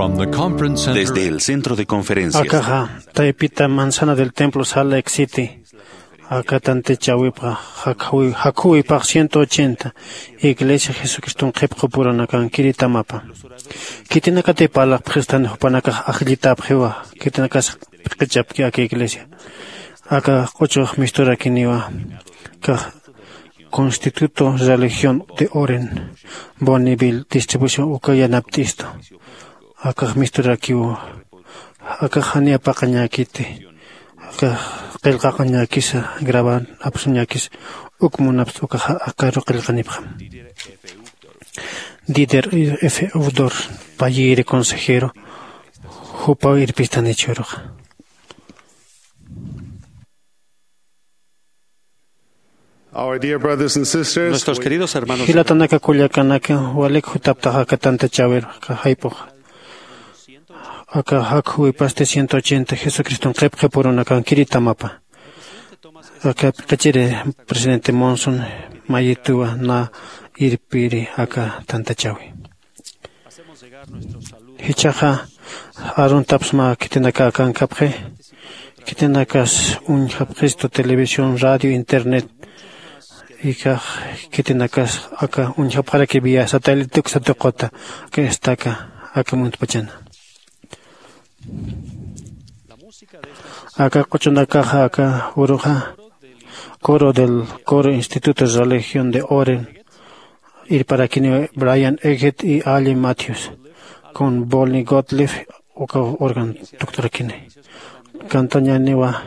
Desde el centro de conferencias. Acá, Taipita, manzana del templo, Salt Lake City. Acá, Tantechawipa, Hakuipa, 180. Iglesia Jesucristo, Jepjo Puranakan, Kiritamapa. Kitinaka Tepala, Prestan, Panaka, Ajlita, Pjewa, Kitinaka, Pechapki, aquí iglesia. Acá, Ocho, Mistura Kiniwa. Constituto Religión de Oren, Bonneville, distribución Ucayanaptisto. Acá Mistura Kiwo. Acá Hania Pacañakite. Acá Kelkañakisa, graban, Apsuñakis, Ukmunaps, acá Rokelkanipjam. Dider F. Udor, Payire consejero, Jupa Irpistanichoroja. Nuestros queridos hermanos, Hilatanaka Kuyakanaka, Walek Hutaptaja Katanta Chaver, Kahaipoja. Acá Haku y Paste 180, Jesucristo, Kepje por una Kiritamapa. Acá Kachire, presidente Monson, Mayetua, Na Irpiri, acá Tantachawi. Hichaja, Arun Tapsma, Kitenaka Kankapje, Kitenakas, un Japgesto, televisión, radio, internet. Y que tiene acá un para que vía satélite Tuxatocota que está acá muy pachana. Acá cochona caja acá uruja coro del coro Instituto de Religión de Oren ir para quien Brian Eggett y Ali Matthews con Bolny Gottlieb o organ doctor Kine cantaña newa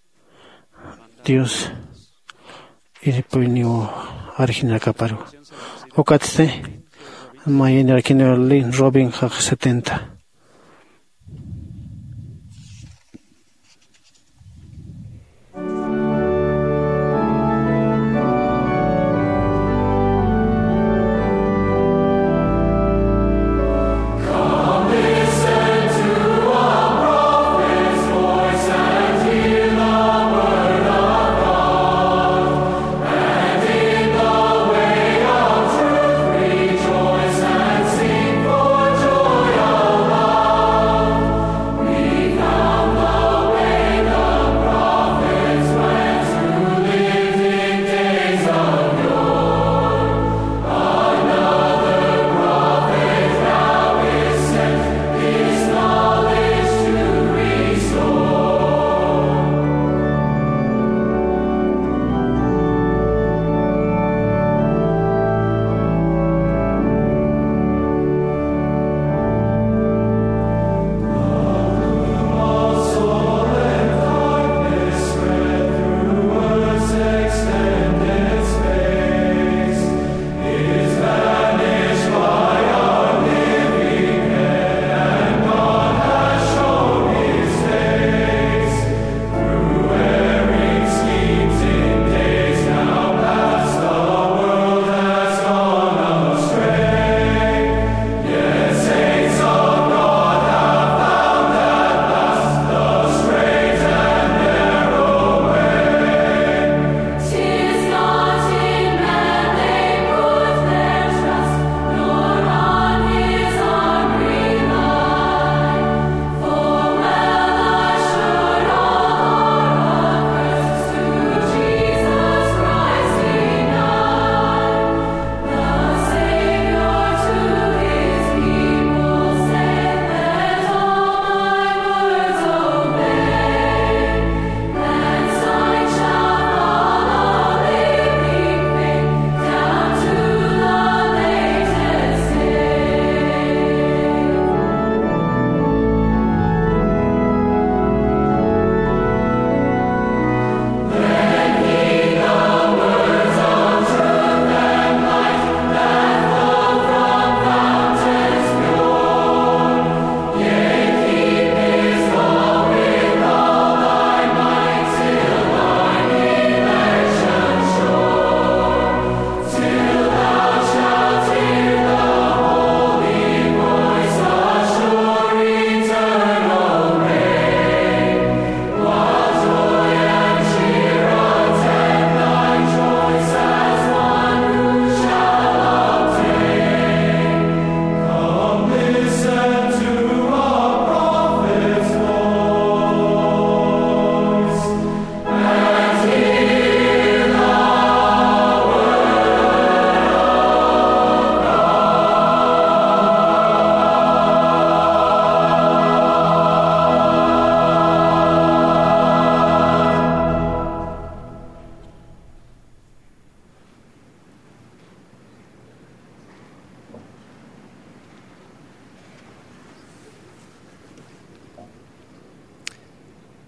Dios Iripuinio Argina Caparo. Ocatse, Mayen Arquinoli, Robin Hag 70.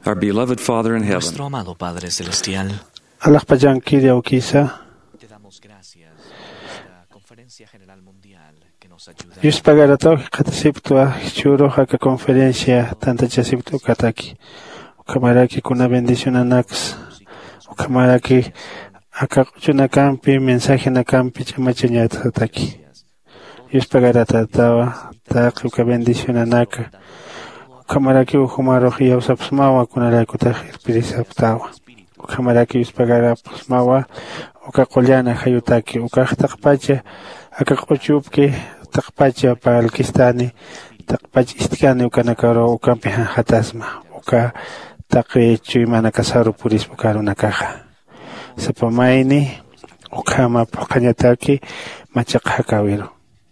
Our beloved Father in heaven, Nuestro amado Padre Celestial, te damos gracias por esta conferencia general mundial que nos ayuda a conferencia tanta chasipto kataki. Kamaraki kuna bendición anax. Kamaraki akachuna campi mensaje na campi chamacheñata ataki. Dios pagará tatawa takuka bendición anaka. Kamaraki uhumaroji usapsmawa kunaraku tajir pirisaptawa. Kamaraki Dios pagará pusmawa ukakolyana hayutaki ukaktakpacha akakochupke takpacha palkistani takpach istkani ukanakaro ukampi hatasma uka taki chuimana kasaru puris bukaru nakaja sapamaini ukama pakanyataki machak hakawiro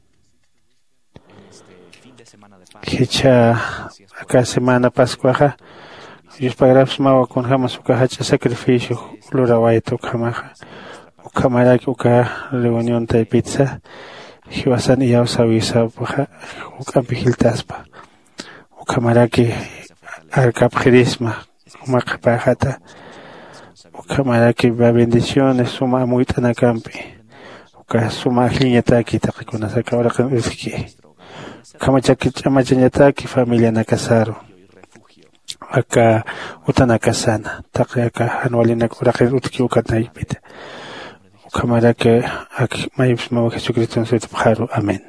hicha aka semana pascuaja Dios pagarás mawa con jamás uka hacha sacrificio lurawaito kamaja ukamaraki uka reunión de pizza hiwasan iyao sawisa ukampi hiltaspa ukamaraki arcapgerisma umakapajata ukamaraki ba bendiciones suma muita nakampi uka suma liñataki takikunasaka orakan uski kamachaki chamachanyataki familia nakasaro aka utanakasana takaka anualinak orakan utki ukanaipita ukamaraki ak mayipsma Jesucristo en su pajaro amén.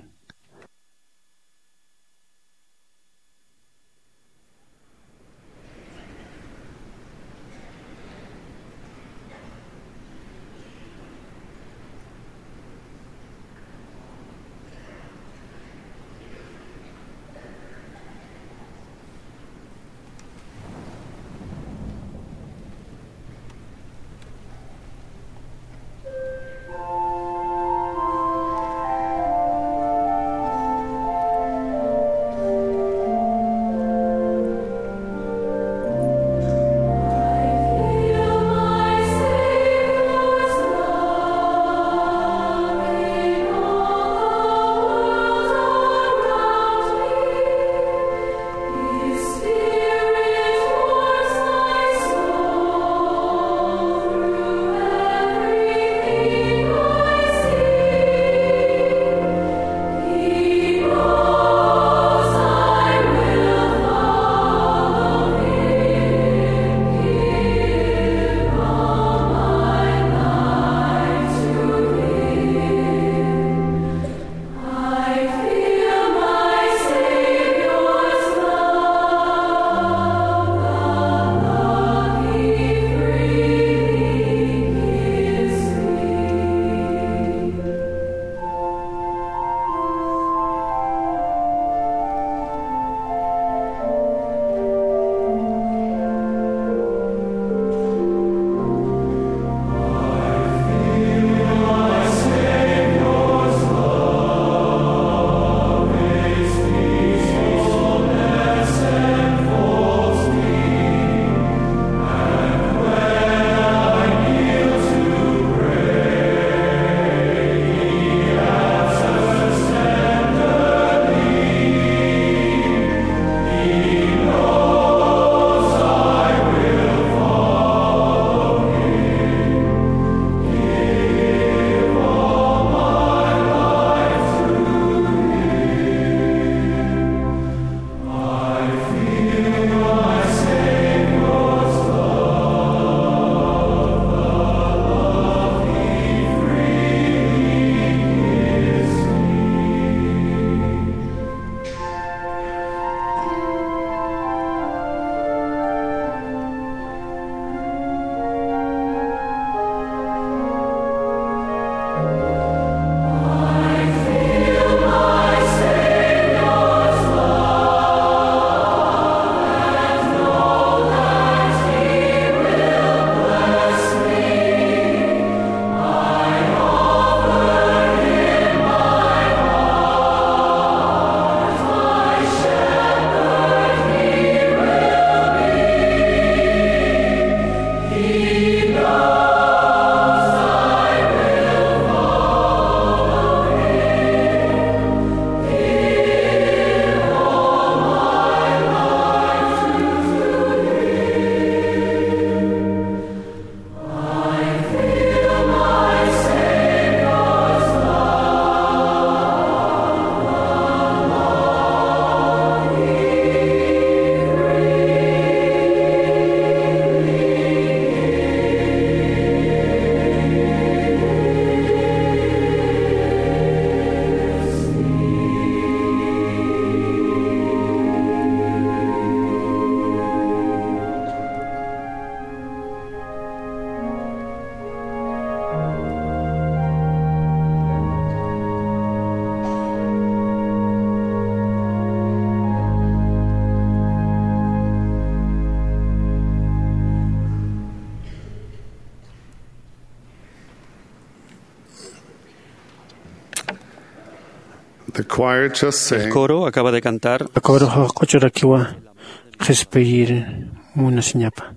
El coro acaba de cantar Coro Cochorakiwa, Respeir, Munasiñapa.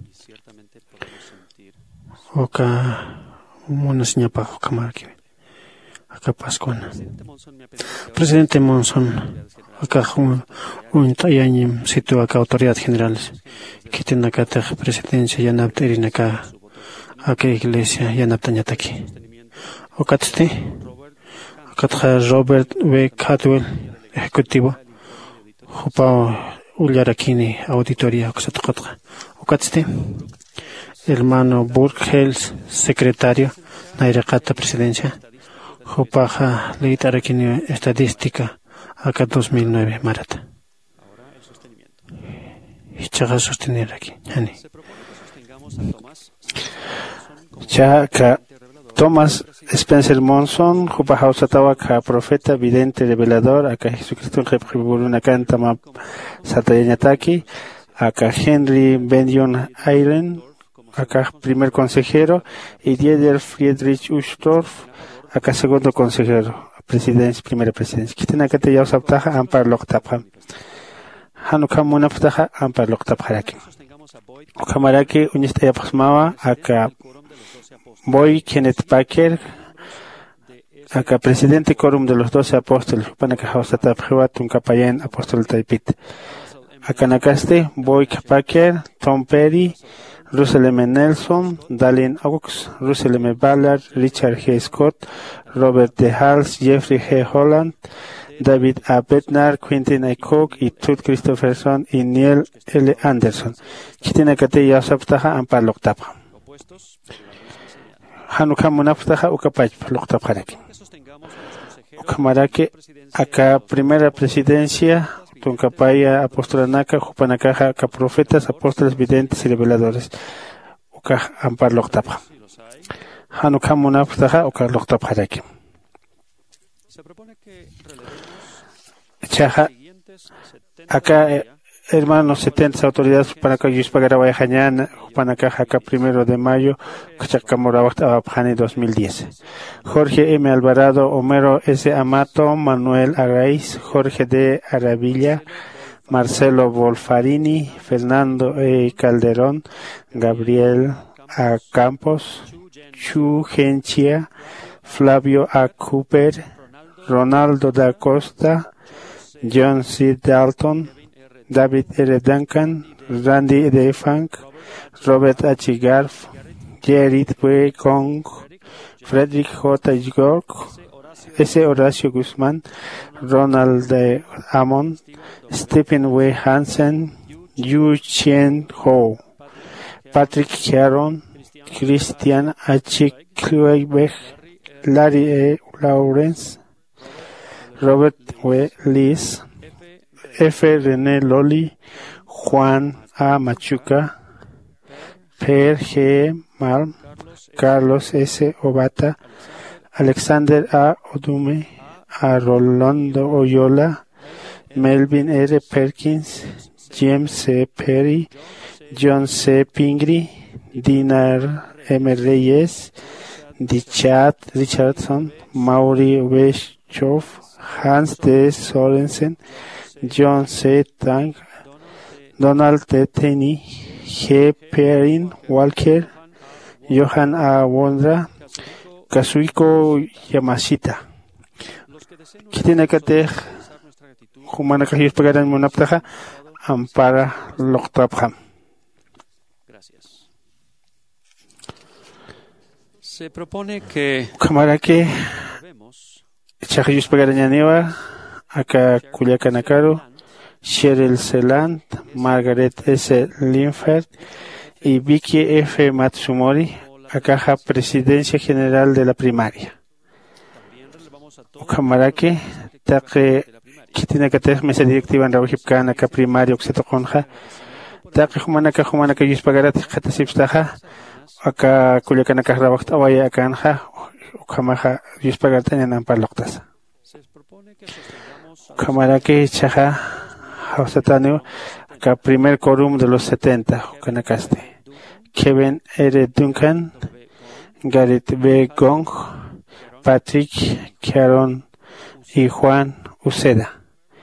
Oka Munasiñapa, Okamarki. Acá Pascuana. Presidente Monson, acá un tayañim sitio acá autoridades generales. Que tiene acá presidencia yanapterin acá iglesia yanaptañataki. Ocatste, acá Robert B. Cadwell, ejecutivo. Jupa Ullarakini, auditoría, Ocatste. Hermano Burkhels, secretario, Nairakata, presidencia. Jupaja, Leitarakini, estadística, acá 2009, Marata. Y chaga sostener aquí, Hani. Chaga Thomas Spencer Monson, Jupaja Usatawaka, profeta, vidente, revelador, acá Jesucristo en Jeburuna Cantama Satayanataki, acá Henry Benyon Eilen, acá primer consejero, y Dieder Friedrich Ustorf, acá segundo consejero, primera presidencia. Kitina que te ya usabtaja, ampar loktapha. Hanukkah munaftaja, ampar loktapharaki. Okamaraki, unista yapasmawa, acá Boy Kenneth Packer, acá presidente quórum de los 12 apóstoles, Panaka Hausataphewa, Tunkapayan, apóstol Taipit. Acá Nakaste, Boy Packer, Tom Perry, Russell M. Nelson, Dallin Oaks, Russell M. Ballard, Richard G. Scott, Robert D. Hals, Jeffrey G. Holland, David A. Bednar, Quentin A. Cook, y Tut Christopherson, y Neil L. Anderson. Kitina Kate Yasaptaja, Ampar Loktapha. Hanukkah Munaftaja, Ukapach, Loktapharaki. Ukamaraki, acá primera presidencia, Tuncapaya, Apostolanaka, Jupanakaja, acá profetas, apóstoles, videntes y reveladores. Uka Ampar Loktapha. Hanukkah Munaftaja, Uka Loktapharaki. Chaja, acá hermanos 70 autoridades para acá Yuspagara Jañana, Jupanakaja, acá 1 de mayo, Chacamorabat Abjani 2010. Jorge M. Alvarado, Homero S. Amato, Manuel Arraiz, Jorge D. Aravilla, Marcelo Wolfarini, Fernando E. Calderón, Gabriel A. Campos, Chu Genchia, Flavio A. Cooper, Ronaldo da Costa, John C. Dalton, David R. Duncan, Randy D. Funk, Robert H. Garf, Jared W. Kong, Frederick J. York, S. Horacio Guzmán, Ronald D. Amon, Stephen W. Hansen, Yu Chien Ho, Patrick Caron, Christian H. Kluiberg, Larry E. Lawrence, Robert W. Liz, F. René Loli, Juan A. Machuca, Per G. Malm, Carlos S. Obata, Alexander A. Odume, A. Rolando Oyola, Melvin R. Perkins, James C. Perry, John C. Pingri, Dinar M. Reyes, Dichat Richardson, Mauri Weschoff, Hans D. Sorensen, John C. Tang, Donald T. Tenney, G. Perrin Walker, Johan A. Wondra, Kazuhiko Yamashita. Kitina Katej, Humana Kajis Pagaran Munaptaja, Ampara Loktapha. Se propone que Kamarake Chajayus Pagarañaniwa, acá Culiacanacaro, Cheryl Celand, Margaret S. Linford y Vicky F. Matsumori, acá Presidencia General de la Primaria. Kamarake, Take Kitina Katej, Mesa Directiva en Rawhipkan, acá Primaria, Oxetoconja, Take Humanaka Yuspagarat, Katasipstaja, acá Culiacanacaj Rawhtawaya, Akanja, Ukamaja Yuspagatañan Ampar Loktas. Kamarake Chaja Hausatanu, acá primer quórum de los 70, Ukanacaste. Kevin R. Duncan, Gareth B. Gong, Patrick Caron y Juan Uceda.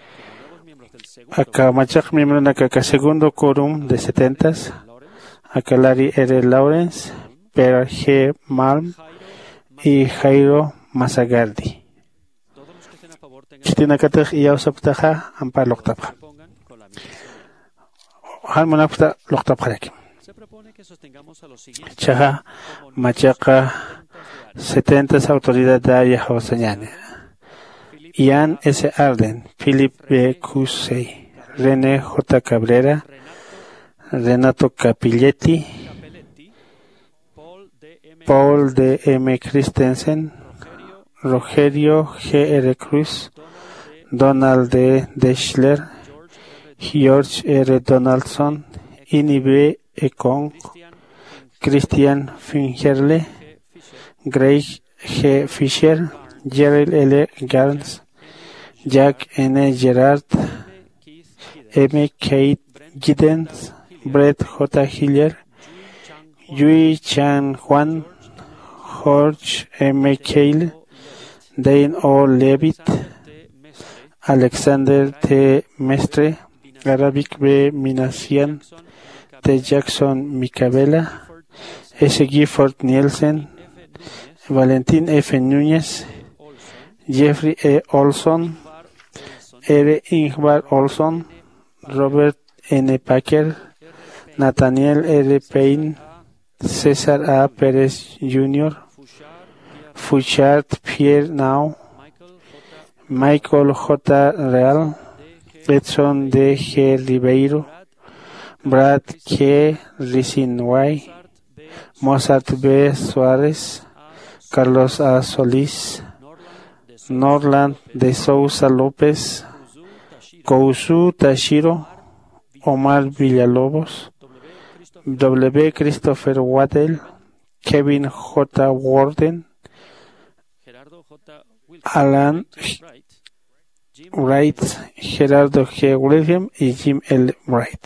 Acá Machak miembro acá segundo quórum de 70. Acá Larry R. Lawrence, Per G. Malm y Jairo Masagardi. Chitina Katag y Ausaptaja, Ampar Loktapja. Halmonapta Loktapjaraki. Chaja Machaka 70 autoridad de área Hausañane. Ian S. Arden, Philip B. Cusey, René J. Cabrera, Renato Capilletti, Paul D. M. Christensen, Rogerio G. R. Cruz, Donald D. Deschler, George R. Donaldson, Ini B. Ekong, Christian Fingerle, Greg G. Fisher, Gerald L. Garns, Jack N. Gerard, M. Kate Giddens, Brett J. Hiller, Yui Chan Juan, George M. Cale, Dane O. Levitt, Alexander T. Mestre, Arabic B. Minasian, T. Jackson Micabela, S. Gifford Nielsen, Valentín F. Núñez, Jeffrey E. Olson, R. Ingvar Olson, Robert N. Packer, Nathaniel R. Payne, César A. Pérez Jr., Fouchard Pierre Nau, Michael J. Real, Edson D. G. Ribeiro, Brad K. Risinway, Mozart B. Suárez, Carlos A. Solís, Norland de Sousa López, Kousu Tashiro, Omar Villalobos, W. Christopher Waddell, Kevin J. Warden, Alan Wright, Gerardo G. William y Jim L. Wright.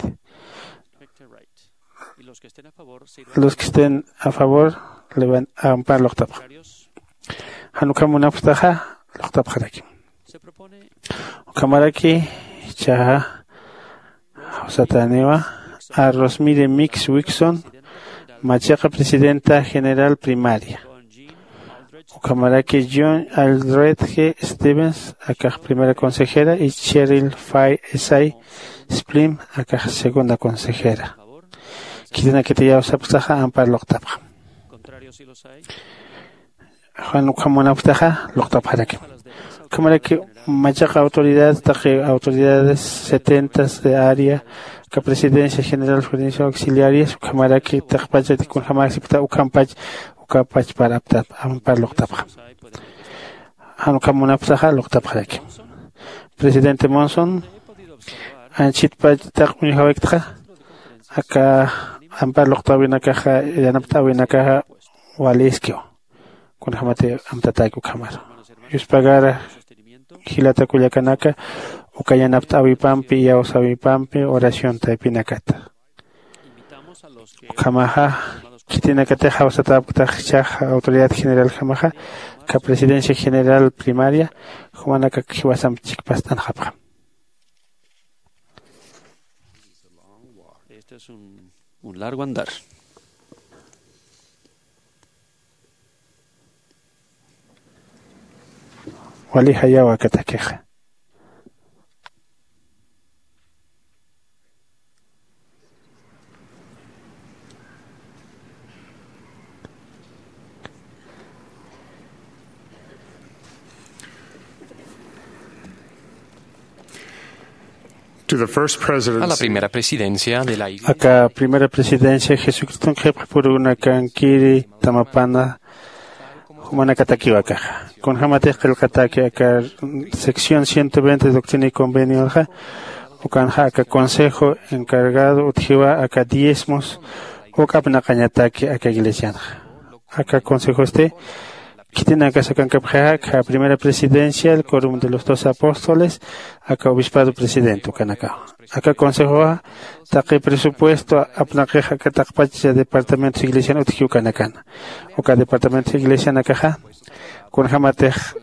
Los que estén a favor, le van a ampar los tapas. Hanukkah Munaftaha, los tapas. Kamaraki, Chaha, Sataneva, a Rosmire Mix Wixon, Machaca Presidenta General Primaria. Kamaraki John Aldred G. Stevens, acá primera consejera, y Cheryl Fay Esai Splim, acá segunda consejera. Quisiera que te llevas a Putaja, ampar Loktapa. Hanukkah Munaftaha, Loktapa. Kamaraki Machaca autoridades 70 de área, que Presidencia General Provincia Auxiliares, Kamaraki Takpacha de Kunhamasipta, Ukampach, Ukapach para ampar Loktapa. Hanukkah Munaftaha, Loktapa. Presidente Monson, Anchitpach Takunihawekta, acá ampar Loktapa, Nakaja, Yanapta, Nakaja, Waliskio, Kunhamate Amtataiku Kamar. Yuspagara, Gilata Cuyacanaka, Ukayanapta Avipampi y Ausavipampi, oración Taipinakata. Kamaha, Kitinakate, Hausataptach, Autoridad General Kamaha, que Presidencia General Primaria, Juanaka Kiwasam Chikpastan Hapa. Este es un largo andar. Wali Hayawa Katakeja. A la primera presidencia de la Iglesia. Acá, primera presidencia, Jesucristo por una cankiri, Tamapana, Humanakatakiwaka. Con Hamatech el Kataki, acá, sección 120, Doctrina y Convenio, acá, acá, consejo encargado, Utjiwa, acá, diezmos, Okapnakanyataki, acá, iglesia. Acá, consejo Kitina acá sacan acá primera presidencia, el quórum de los 12 apóstoles, acá obispado presidente, acá consejo A, taqui presupuesto, apnaqueja acá taqpacha departamento iglesiano, tijucanacan, acá departamento iglesiano acá, con jamatej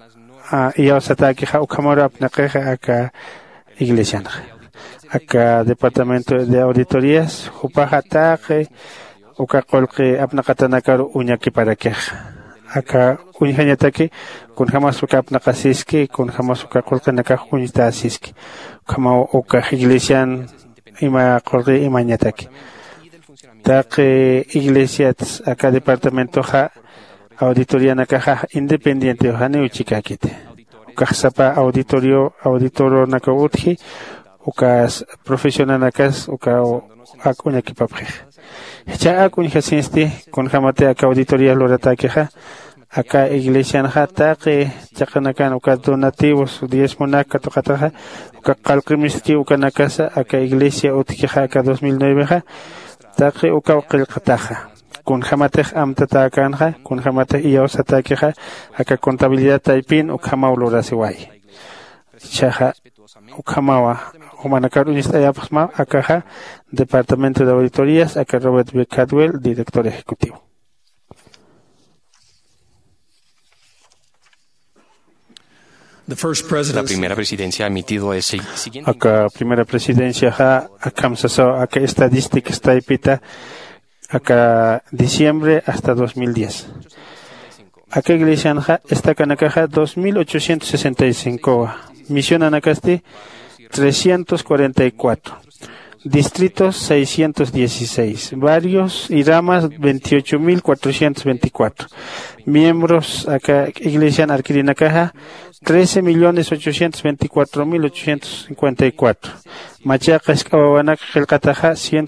iawsataki ukamora apnakeja acá iglesia. Acá departamento de auditorías, upaja taque, ukakolke apnakatanakar uñaki para queja. Acá uñañataki, con jamás uka apnakasiski, con jamás ukakolke naka uñitasiski. Como uka iglesian ima kolke imañataki. Taque iglesias acá departamento ja auditoría nakaja independiente ojane uchikakite. Ukasapa auditoro nakautji. Ukas profesional nakas akunya kipapje. Echa akunya sinsti con jamate acá auditoría lorata queja acá iglesia nata que chakanakan ukas donativos 10 monaka tokataja uka kalqimiski uka nakasa acá iglesia utqueja acá 2009 taqe uka qilqataja con jamate amtata kanja con jamate iosata queja acá contabilidad taipin ukama ulorasiwai chaja ukamawa Humanacaro Ayapasma, acá Departamento de Auditorías, acá Robert B. Cadwell, director ejecutivo. La primera presidencia ha emitido ese siguiente. Acá primera presidencia acá acá estadística está pita acá diciembre hasta 2010. Acá iglesia está canacá 2865. Misión Anacasti 344, distritos 616, barrios y ramas 28.424, miembros acá Iglesia Arquirinacaja 13.824.854, Machacas Cababanac Gelcataja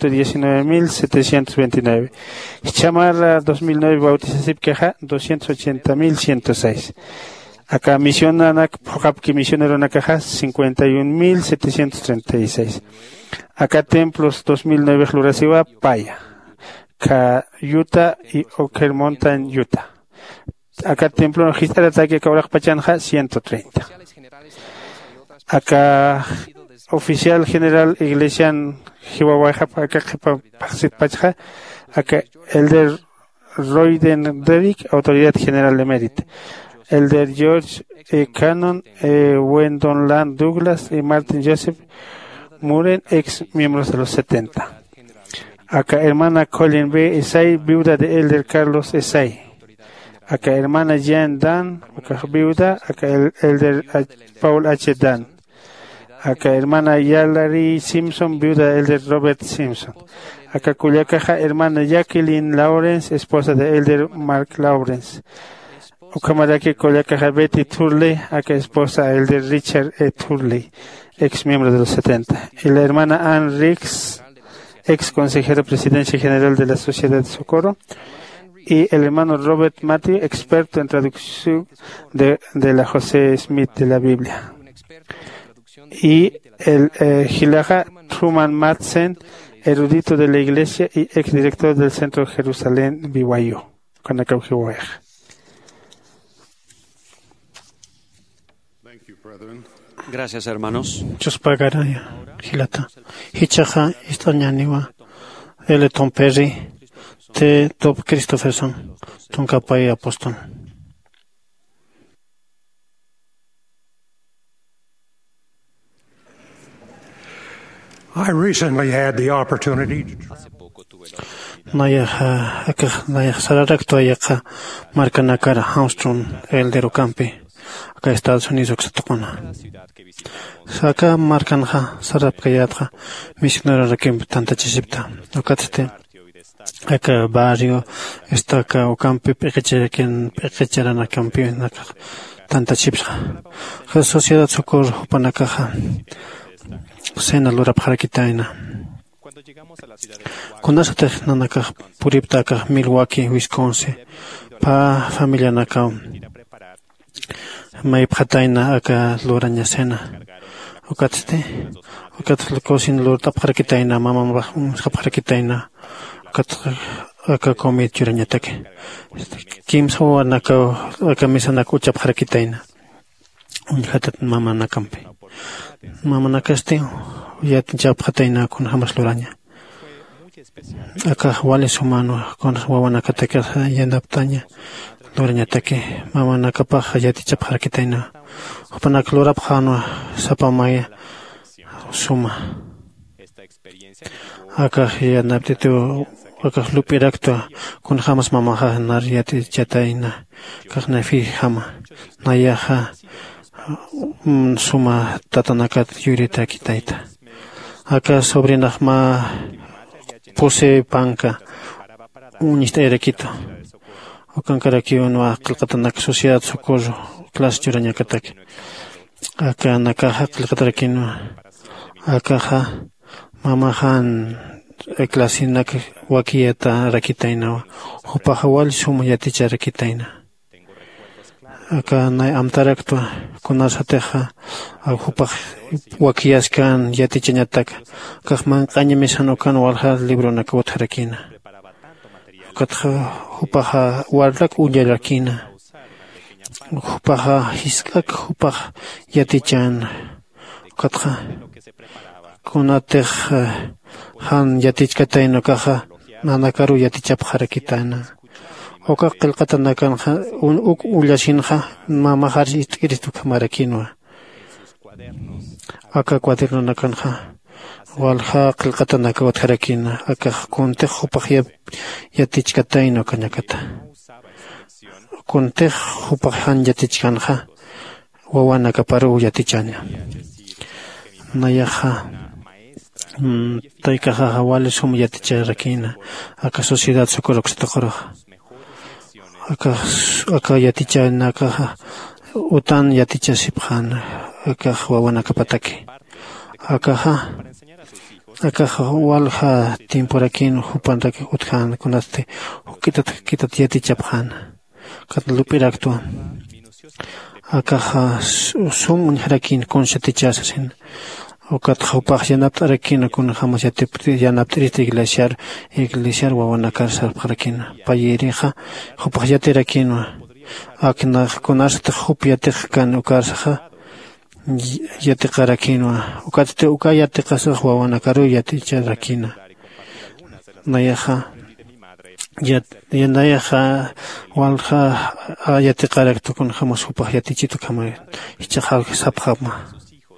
119.729, Chamarra 2009 Bautizasip Queja 280.106. Acá misión Anak, Pocapki misionero Nakaja, 51.736. Acá templos 2009 Lurasiva, Paya. Utah y Oker Mountain, Utah. Acá templo registral ataque Kauraj Pachanja, 130. Acá oficial general Iglesia Jiwawaja, acá Pachja, acá Elder Royden Derrick, autoridad general de mérito. Elder George Cannon, Wendon Land Douglas y Martin Joseph Muren, ex miembros de los 70. Acá hermana Colin B. Esai, viuda de Elder Carlos Esai. Acá hermana Jan Dan, acá viuda, acá Elder Paul H. Dan. Acá hermana Yalari Simpson, viuda de Elder Robert Simpson. Acá Culiacaja, hermana Jacqueline Lawrence, esposa de Elder Mark Lawrence. Ucamaraki Coleca Betty Turley, acá esposa el de Richard E. Turley, ex miembro de los 70. Y la hermana Ann Riggs, ex consejera presidencia general de la Sociedad de Socorro. Y el hermano Robert Matthew, experto en traducción de la José Smith de la Biblia. Y el Gilaja Truman Madsen, erudito de la iglesia y ex director del Centro Jerusalén BYU. Gracias, hermanos. Hilata. Hichaja, Istanyaniwa, Ele Tom Perry, Te Top Christopherson, Tonkapai Apostol. I recently had the opportunity Naya Sararakto Ayaka, Marcanakara, Armstrong, El de Rocampi, acá Estados Unidos, Oxatocona. Saka Marcanja, Sarapkayatra, Misionera Rakim, Tanta Chisipta, Ocatete, acá barrio, está acá Ocampi, Pecheraquien, Campi, Tanta Chipsa. La Sociedad Socorro, Panacaja, Sena Lura Parakitaina. Cuando se te nanaka puriptaka Milwaukee, Wisconsin, pa familia naka mai phataina aka loranya sena. Okatste, okatlokosin lor tapharkitaina mama tapharkitaina. Aka komit juranyatake. Kim so naka aka misana kucha pharkitaina. Unhatat mama nakampe. Mama nakaste, yat jap phataina kun hamas loranya. acá wale sumano con wawanakataka yanaptaña loreñataki mamanakapaj yatichapjarkitaina upanak lorapjano sapamaya suma acá yanaptitu acá lupirakto con jamas mamaja nar yatichataina kajnafi jama nayaja suma tatanakat yurita kitaita acá sobrinajma puse panca unista erequito o cancaraqui uno aqlqatanak sociedad socorro clase churañakatak acá nakaja aqlqataraquino acá mamajan clasinak wakieta rakitaina upaja wal suma yaticha rakitaina acá nay amtaraktua kunasateja upaj wakiaskan yatichañatak kajman qañamisanokan walja libro nakawatjarakina katja upaja warlak ullarakina upaja hiskak upaj yatichan katja kunatej han yatichkataino kaja nanakaru yatichapjarakitana oka qilqatanakan uk ullashinja mamajar itkiritu kamarakinwa aka cuaderno nakanja walja qilqatanaka watjarakina aka kuntej upaj yatichkataino kañakata kuntej upaj han yatichkanja wawanakaparu yatichaña nayaja taykaja wale sum yaticharakina aka sociedad socorroxtaqoroja acá yatichana acá utan yatichasipjan acá wawanakapataki acá walja timpurakin hupantaki utjan kunaste kitat yatichapjan katlupiraktua acá sum unjarakin konshatichasasin okat upaj yanaptarakin kun jamas yanaptrita iglesiar wawanakar sarpjarakina payirija upaj yatirakin akna kunasta hup yatikkan ukarsaja yatiqarakin ukatte ukayatiqasa wawanakaru yaticharakina nayaja yanayaja walja yatiqaraktu kun jamas upaj yatichitu kama ichajal sapjama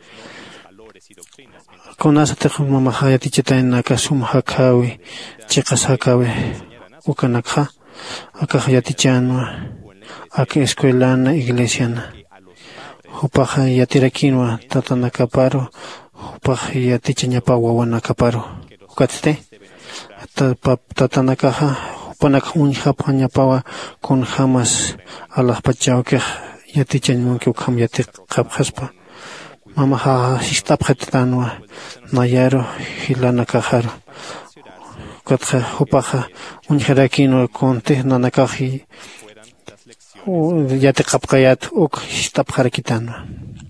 kunasatej mamaja yatichataina kasum hakawi chiqas hakawi ukanakja acá yatichanwa acá escuelana iglesiana upaja yatirakinwa tatanakaparo upaja yatichañapa wawanakaparo ukatte tatanakaja upanak unjapañapawa kun jamas alajpachawkej yatichañmunki ukam yatiqapjaspa mamaja histapjatitanwa nayaro hilanakajaro katja upaja unjarakinwa konte nanakaji yatiqapqayat uk histapjarakitanwa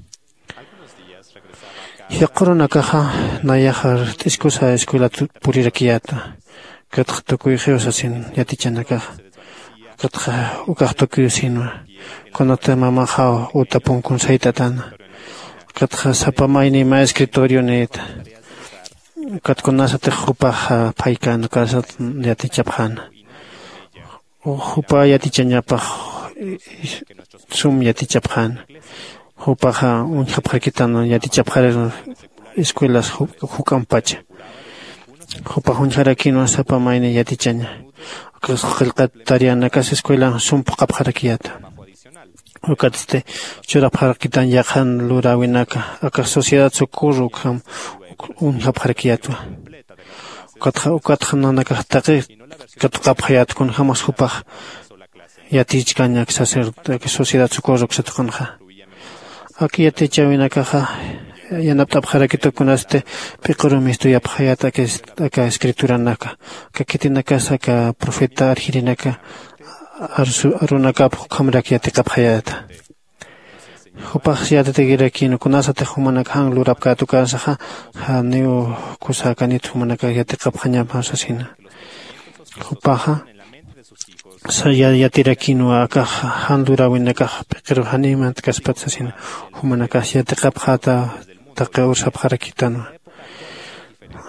yaqrunakaja nayajar tiskusa escuela purirakiyata katja tukuyjeusasin yatichanakaja katja ukaj tukuyusinwa konata mamaja utapunkun saytatana katja sapamayni ma escritorio neta katkunasatej upaj paykan kasat yatichapjana upa yatichañapaj sum yatichapjana upaja unjapjarkitana yatichapjar escuelas hukampacha upaj unjarakinwa sapamayni yatichaña qilqatariana kas escuela sum qapjarakiyata ukatte churapjarkitan yaqan lurawinaka aka sociedad socorro kam unjapjarkiyatwa ukatja nanaka taqi katqapjayat kun jamas upaj yatichkañak sacerdote sociedad socorro ksatqanja aquí yatichawinakaja yanaptapjarakito kunaste piqrumistu yapjayata aka escrituranaka kakitinaka saka profeta arjirinaka arunaka kamrak yatiqapjayata upaj yatitigirakin kunasate humanak han lurapkatu kansaja haneu kusakanit humanaka yatiqapjañapa sasina upaja saya yatirakinwa aka han lurawinaka piqru hanimant kaspat sasina humanaka yatiqapjata taqeur sapjarakitanwa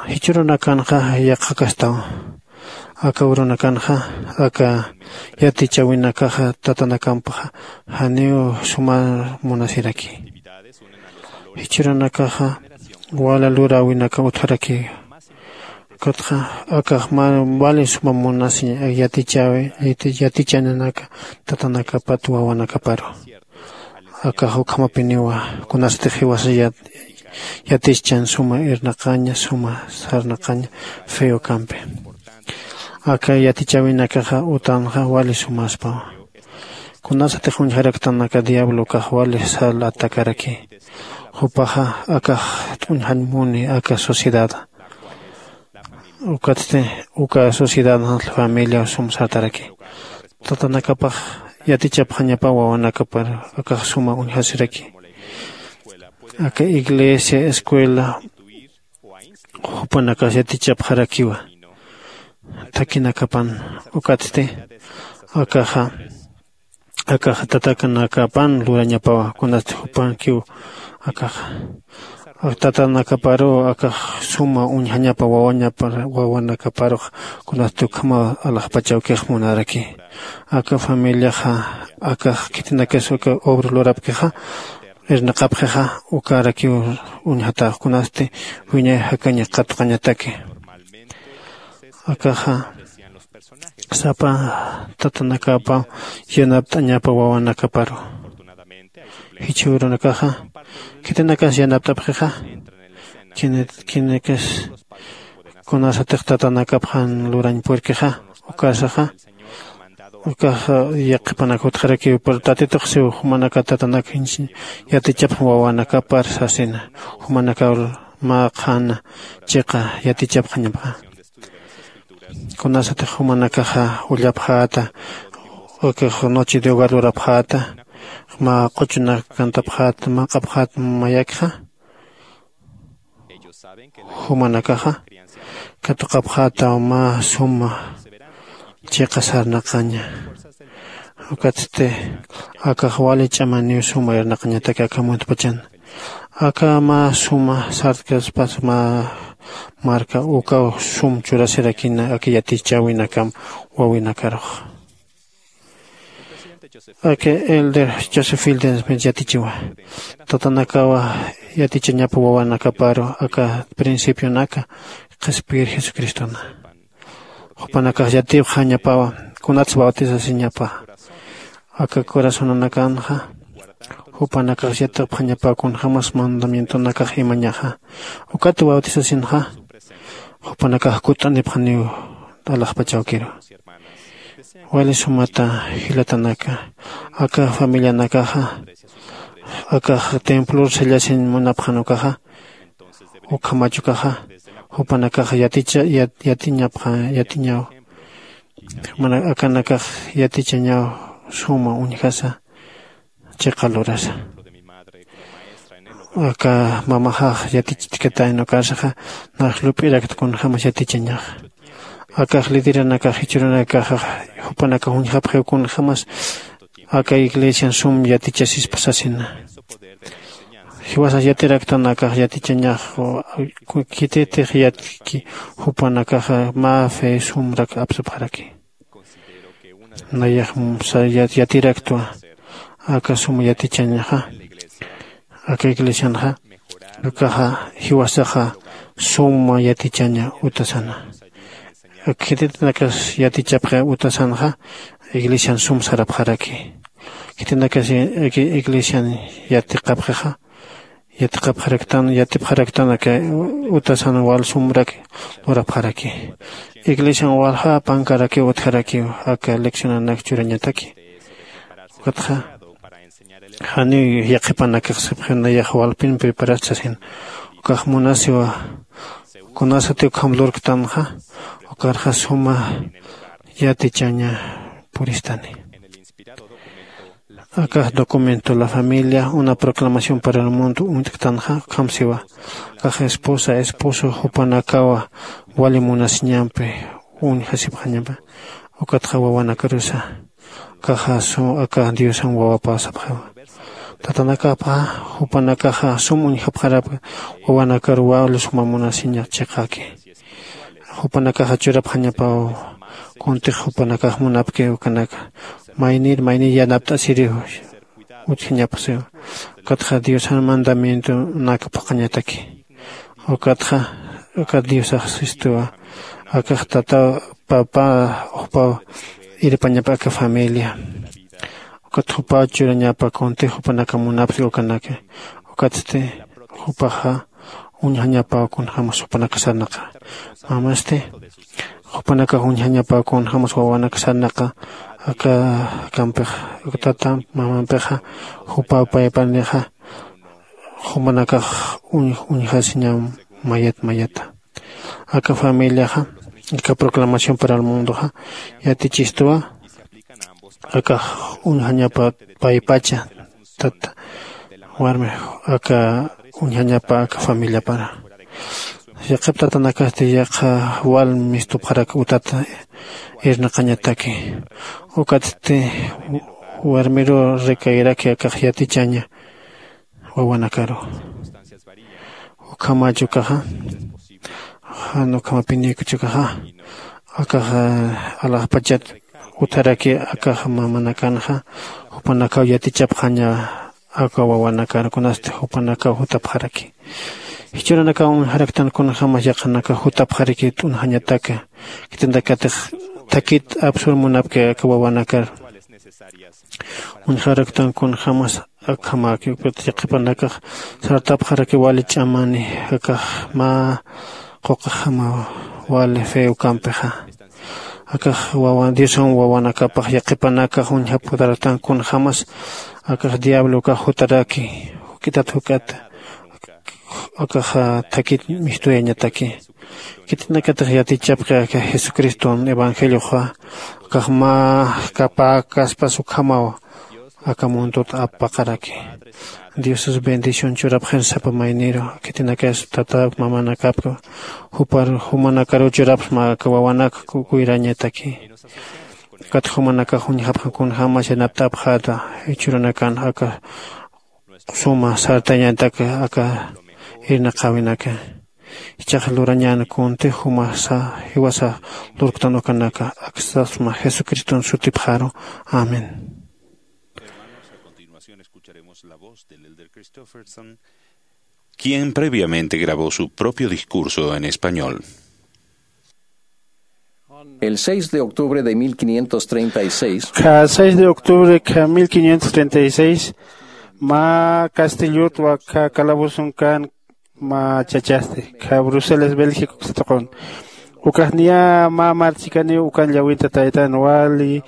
hichuruna kanja yaqaqastaw aka uruna kanja aka yatichawina kaja tatana kampaja haneo suma munasiraki hichuruna kaja wala lura winaka utharaki kotja aka vale suma munasi yatichawe yatichananaka tatanaka patwa wanaka paro aka hukamapiniwa kunastijiwas yatischan suma irnaqaña suma sarnaqaña feo campe aka yatichawina kaja utanja wale sumaspa kunasate junjaraktanaka diablo kaja wale sal atakaraki hupaja aka tunjanmuni aka sociedad uka sociedad familia sumsataraki tatanakapaj yatichapjañapa wawanakapar aka suma unhasiraki aka iglesia escuela hupanaka yatichapjarakiwa takinakapan ukatste akaja tatakanakapan lurañapawa kunasti hupankiw akaja tatanakaparo aka suma unhañapa wawanakaparo kunasti kama alajpachawkej munaraki aka familiaja aka kitinakaso aka obra lurapkeja irnaqapjeja ukaraki unhata kunasti wiñay hakaña qatqañataki akaja sapa tatanakapa yanaptañapa wawanakaparo hichurunakaja kitinakas yanaptapjeja kinekas kunasatej tatanakapjan lurañpuerkeja ukasaja ukaja yaqipanakutjaraki por tatitoqsi humanaka tatanaka yatichapjan wawanakapar sasina humanaka maqana chiqa yatichapjañapa kunasatej humanakaja ullapjata ukaja noche de hogar lurapjata ma qochuna kantapjata ma qapjata mayakja humanakaja katuqapjata ma suma chiqa sarnaqaña ukatste aka wale chamani suma yarnaqañataka aka muntpachan aka ma suma sarkas pas ma marca uka sum churasirakina aka yatichawinakam wawinakaroj aka elder Joseph Fielding yatichiwa tatanakawa yatichañapa wawanakaparo aka principio naka qespir Jesucristo hupanaka yatipjañapawa kunats bautizasinñapa aka corazonanakanja hupanaka yatipjañapa kun jamás mandamiento naka imañaja ukatu bautizasinja hupanaka kutanipjaniw alajpachawkiro wale sumata hilatanaka aka familia nakaja aka templo sellasin munapjanukaja ukamachukaja hupanakaja yatiñaw mana akanakaj yatichañaw suma uñjasa chiqalurasa aka mamajaj yatichtikata inokasaja najlupirakta kun jamas yatichañaj aka lidiranaka hichuranaka hupanaka uñjapje kun jamas aka iglesia sum yatichasispasasina hiwasa yatiraktanaka yatichañaj kititej yatki hupanaka ma fe sumrak apsupjaraki nayaj yatiraktua aka sum yatichañaja aka iglesianja ukaja hiwasaja suma yatichaña utasana kititnakas yatichapje utasanja iglesian sum sarapjaraki kititnakas iglesian yatiqapjeja yatipjaraktana que utasan wal sumrak urapjaraki iglesia walha pankaraki utjaraki aka leccionanak churañataki katja hani yaqipanaka sibjana yahwalpin preparachasin ukaj munasiwa kunasati kamlurktanja ukarja suma yatichaña puristani acá documento la familia, una proclamación para el mundo, un tanja, kamsiwa, caja esposa, esposo, hupanakawa, walimunasñampe, un hasibhañampa, ukatja wawanakarusa, caja so, acá Dios an wawapasabha, tatanakapa hupanakaja sumun hapjarapa wawanakar wawles mamuna siña chiqaki hupanakaja churap hañapa kunti hupanakaja munapke ukanaka maynir yanapta siri uthiñapaseo katja Dios mandamiento nakapaqañataki ukatja Dios asistiwa akaj tata papa upa iripañapa aka familia ukat hupa churañapa kunti hupanaka munapsi ukanaka ukatte hupaja uñañapa kun hamas hupanaka sanaka mamaste hupanaka uñañapa kun hamas wawanaka sanaka aka kampej tata mamampeja hupa paypaneja humanaka uñjasiña mayata aka familia aka proclamación para el mundo yati chistua aka uñañapa paypacha tata warme aka uñañapa aka familia para yaqipta tanakaste yaqa wal mistupjaraka utata irna qañataki ukatte warmiro recairaki aka yati chaña wawanakaro ukamachu kaja no kama piniku chukaja aka alapachat utaraki aka mamanakanja upanaka yati chapjaña aka wawanakaro kunaste upanaka utapjaraki hichuranaka un haraktan kun jamas yaqanaka utapjaraki tunjañataka kitandakata takit absur munapke aka wawanakar un haraktan kun jamas akamaki yaqpanaka sartapjaraki wali chamani aka ma qoqajama wali feo kampeja aka wawan dison wawanakapaj yaqipanaka hunhapudaratan kun jamas aka diablo ka hutaraki kitat hukata aka takit mistueñataki kitinakata yatichapqa aka Jesucristo evangelio aka ma kapa kaspa sukama aka mundo apaqaraki Dios bendición churap sapa mainiro kitinakas tata mamanakapko hupar humanakaro churap ma kawawanak kuirañataki kat humanaka hunhapja kun hamas yanaptapjata ichuranakan aka suma sartañantaka aka irna qawinaka ichaqa lurañana kunti humasa hiwasa lurktanokanaka aksasma Jesucristo sutipjaro amén. Escucharemos la voz del elder Christopherson, quien previamente grabó su propio discurso en español. El 6 de octubre de 1536, Cada 6 de octubre de 1536, ma Castellot wa ka Calabozoncan ma chachaste, ka Bruselas, Bélgica, Xatocón. Ucasnia ma marchicani ucan yawita taitan wali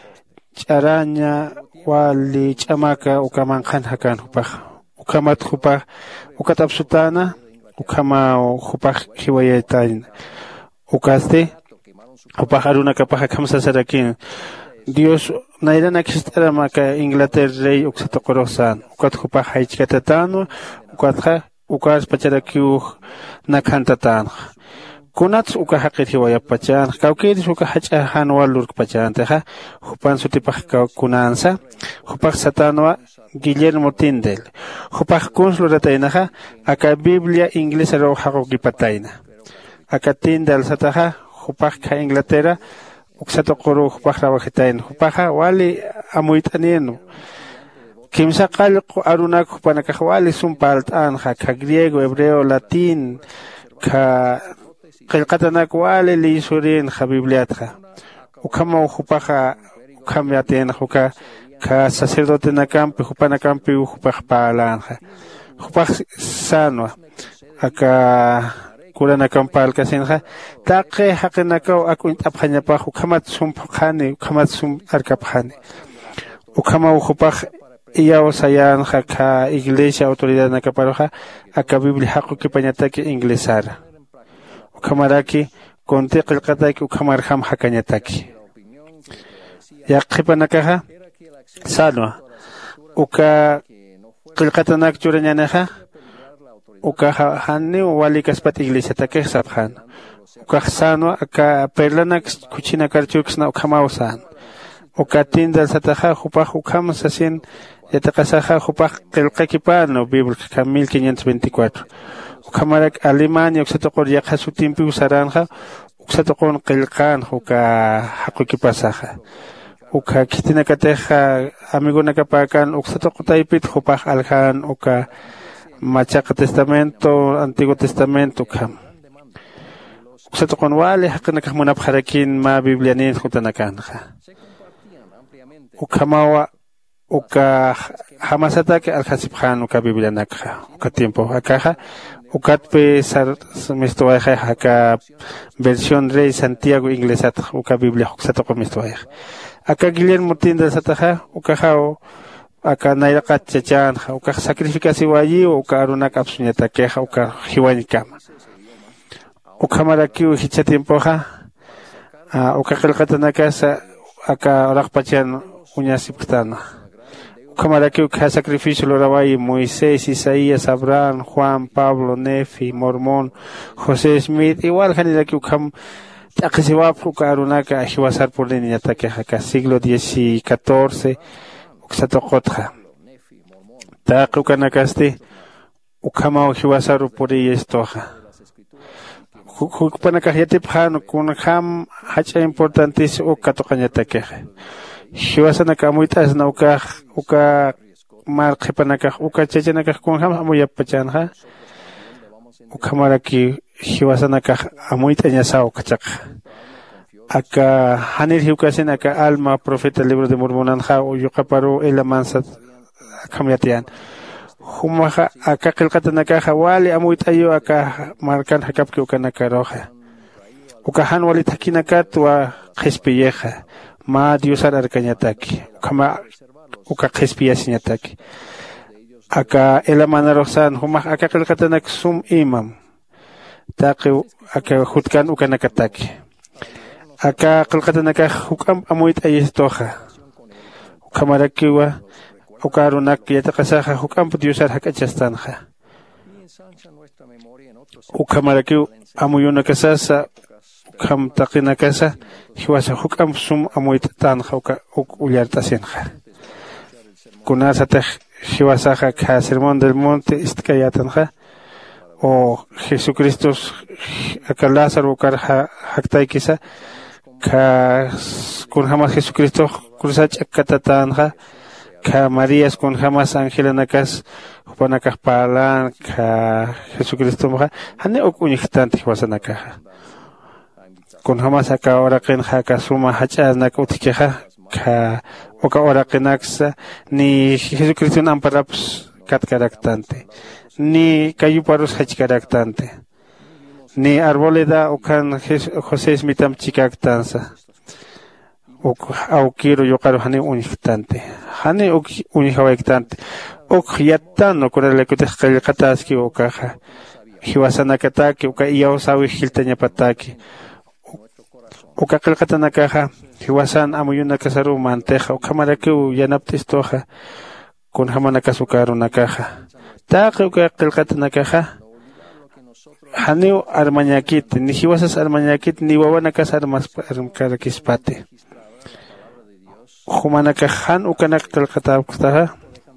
charaña wali chamaka ukamankan hakan hupaj ukamat hupaj ukatapsutana ukama hupaj kiwayetain ukaste hupaj aruna kapaj kamsa sarakin Dios nairana kistara maka Inglaterra rey uksatokorosan ukat hupaj haichkatatano ukatja ukas pacharakiu nakantatan kunat uka haqiti wayapachan kawkiris uka hacha hanwalur pachan teja hupan sutipaj kunansa hupak satanwa Guillermo Tyndale hupak kunsluratainaja aka Biblia inglesa ro haqo kipataina aka Tyndale sataja hupak ka Inglaterra uksatoqoro hupak rawajitain hupaja wali amuitanien kimsa qalqo arunak hupanaka wali sumpaltan ka griego hebreo latín ka qilqatanak wali lisurin ha bibliatja ukama hupaja ukamiaten huka ka sacerdote nakampi hupanakampi hupaj palanja hupaj sanwa aka kurana kampal kasenja taqe haqinakaw akuint aphañapa hukamat sumpkhani hukamat sum arkapkhani ukama hupaj iyaw sayan ka iglesia autoridad nakaparoja aka biblia haqu kipañataki inglesara ukamaraki konti qilqataki ukamar ham hakañataki yaqipanakaja salwa uka qilqatanak churañanaja uka hanni wali kaspat iglesia take sabhan uka sanwa aka perlanak kuchina karchuksna ukamawsan uka Tyndale sataja hupaj ukam sasin yataqasaqa hupaq qillqakipano Biblia 1524 ukamarak Alemania uksatoqor yaqa sutinpi usaranja uksatoqon qillqan uka haquykipasaqa uka kitinakateja amigunakapakan uksatoqotaypit hupaq alhan uka Machaca Testamento, Antiguo Testamento, kam. Uksatoqon wale haqinakaq munapqarakin ma Biblianin jutanakanqa. Ukamawa uka hamasataki alhasiphan uka Biblianakqa. Uka tiempo akaja ukatpe mistuayqa aka versión Rey Santiago inglesat uka Biblia uksatoqon mistuayqa. Aka Guillermo Tyndale sataja ukajao aka nayraqat chachanqa uka sacrificación wayi uka arunak absuñatakeja uka hiwanikama ukamarakiu hicha tiempoja uka qillqatanakasa aka oraqpachan uñasiptana ukamarakiu ka sacrificio lorawayi Moisés, Isaías, Abraham, Juan, Pablo, Nefi, Mormón, José Smith igual hanirakiu kam taqisiwap uka arunaka hiwasar por niñatakeja ka siglo XIV Uksatoqotqa taqi ukanakaste ukamaw hiwasaru puri estoja hukpanakaq yatipqanu kunham hacha importantis ukatoqañatakeqa hiwasanaka amuytasna uka marqipanakaq uka chachanakaq kunham amuyapachanqa ukamaraki hiwasanakaq amuytañasaw kachaqa aka hanir hiukasin aka alma profeta libro de Mormón o yuqaparu ela mansa kamyatian humaja aka qillqatanakaja wali amuytayo aka markan hakapki ukanaka roja uka hanwali takinakatwa qhispiyeja ma diosar arkañataki kama uka qhispiyasiñataki aka ela manarosan humaja aka qillqatanak sum imam taqi aka hutkan ukanakataki aka qillqatanaka hukam amuyt ayistoja ukamarakiwa ukarunak yataqasaja hukam diosar hakachastanja ukamarakiw amuyunakasasa ukam taqinakasa hiwasa hukam sum amuytanja ullartasinja kunasata hiwasaja ka sermón del monte istkayatanja o Jesucristo aka Lázaro ukar haktaykisa ka kun jamás Jesucristo cruzach akatatanja ka Marías kun jamás angelanakas hupanakaj palan ka Jesucristo moja hane okuñiktante hiwasanakaja kun jamás aka oraqinja ka suma hach'asnak utikeja ka oka oraqinaksa ni Jesucristo amparaps katkaraktante ni kayuparus hachkaraktante ni arboleda ukan José Smitham chikaktansa au quiero yo caro hani uniktante hani unihawaktante yatano korale kutaqal qataski ukaja hiwasanakataki uka iyawsawi hiltañapataki uka qilqatanakaja hiwasan amuyunakasaru manteja ukamarakiu yanaptistoja kun hamanakasukarunakaja taqi uka qilqatanakaja Haniu armañakit, ni hiwasas armañakit, ni wawanakas armakarakis-pate. Humanakajan ukanak talqatapqtaja,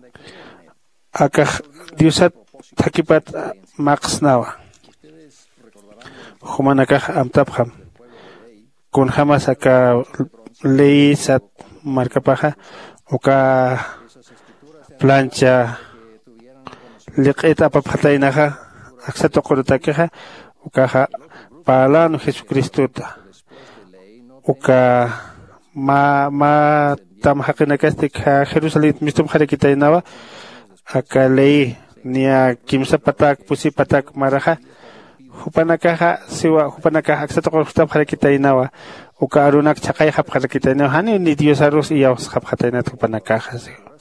akaj diosat takipat maqsnawa. Humanakaj amtapjam. Kun jamas aka ley sat markapaja, uka plancha liqita papqataynaja, Aksato korutakeja ukaja palano Jesucristuta uka ma tamhaqinakaste ka Jerusalén mistum harekitainawa aka ley nia kimsa patak pusi patak maraja hupanakaja siwa hupanakaja aksato korutam harekitainawa uka arunak chaqay hap harekitainawa hani ni Dios arus iyaws hap hatainat hupanakaja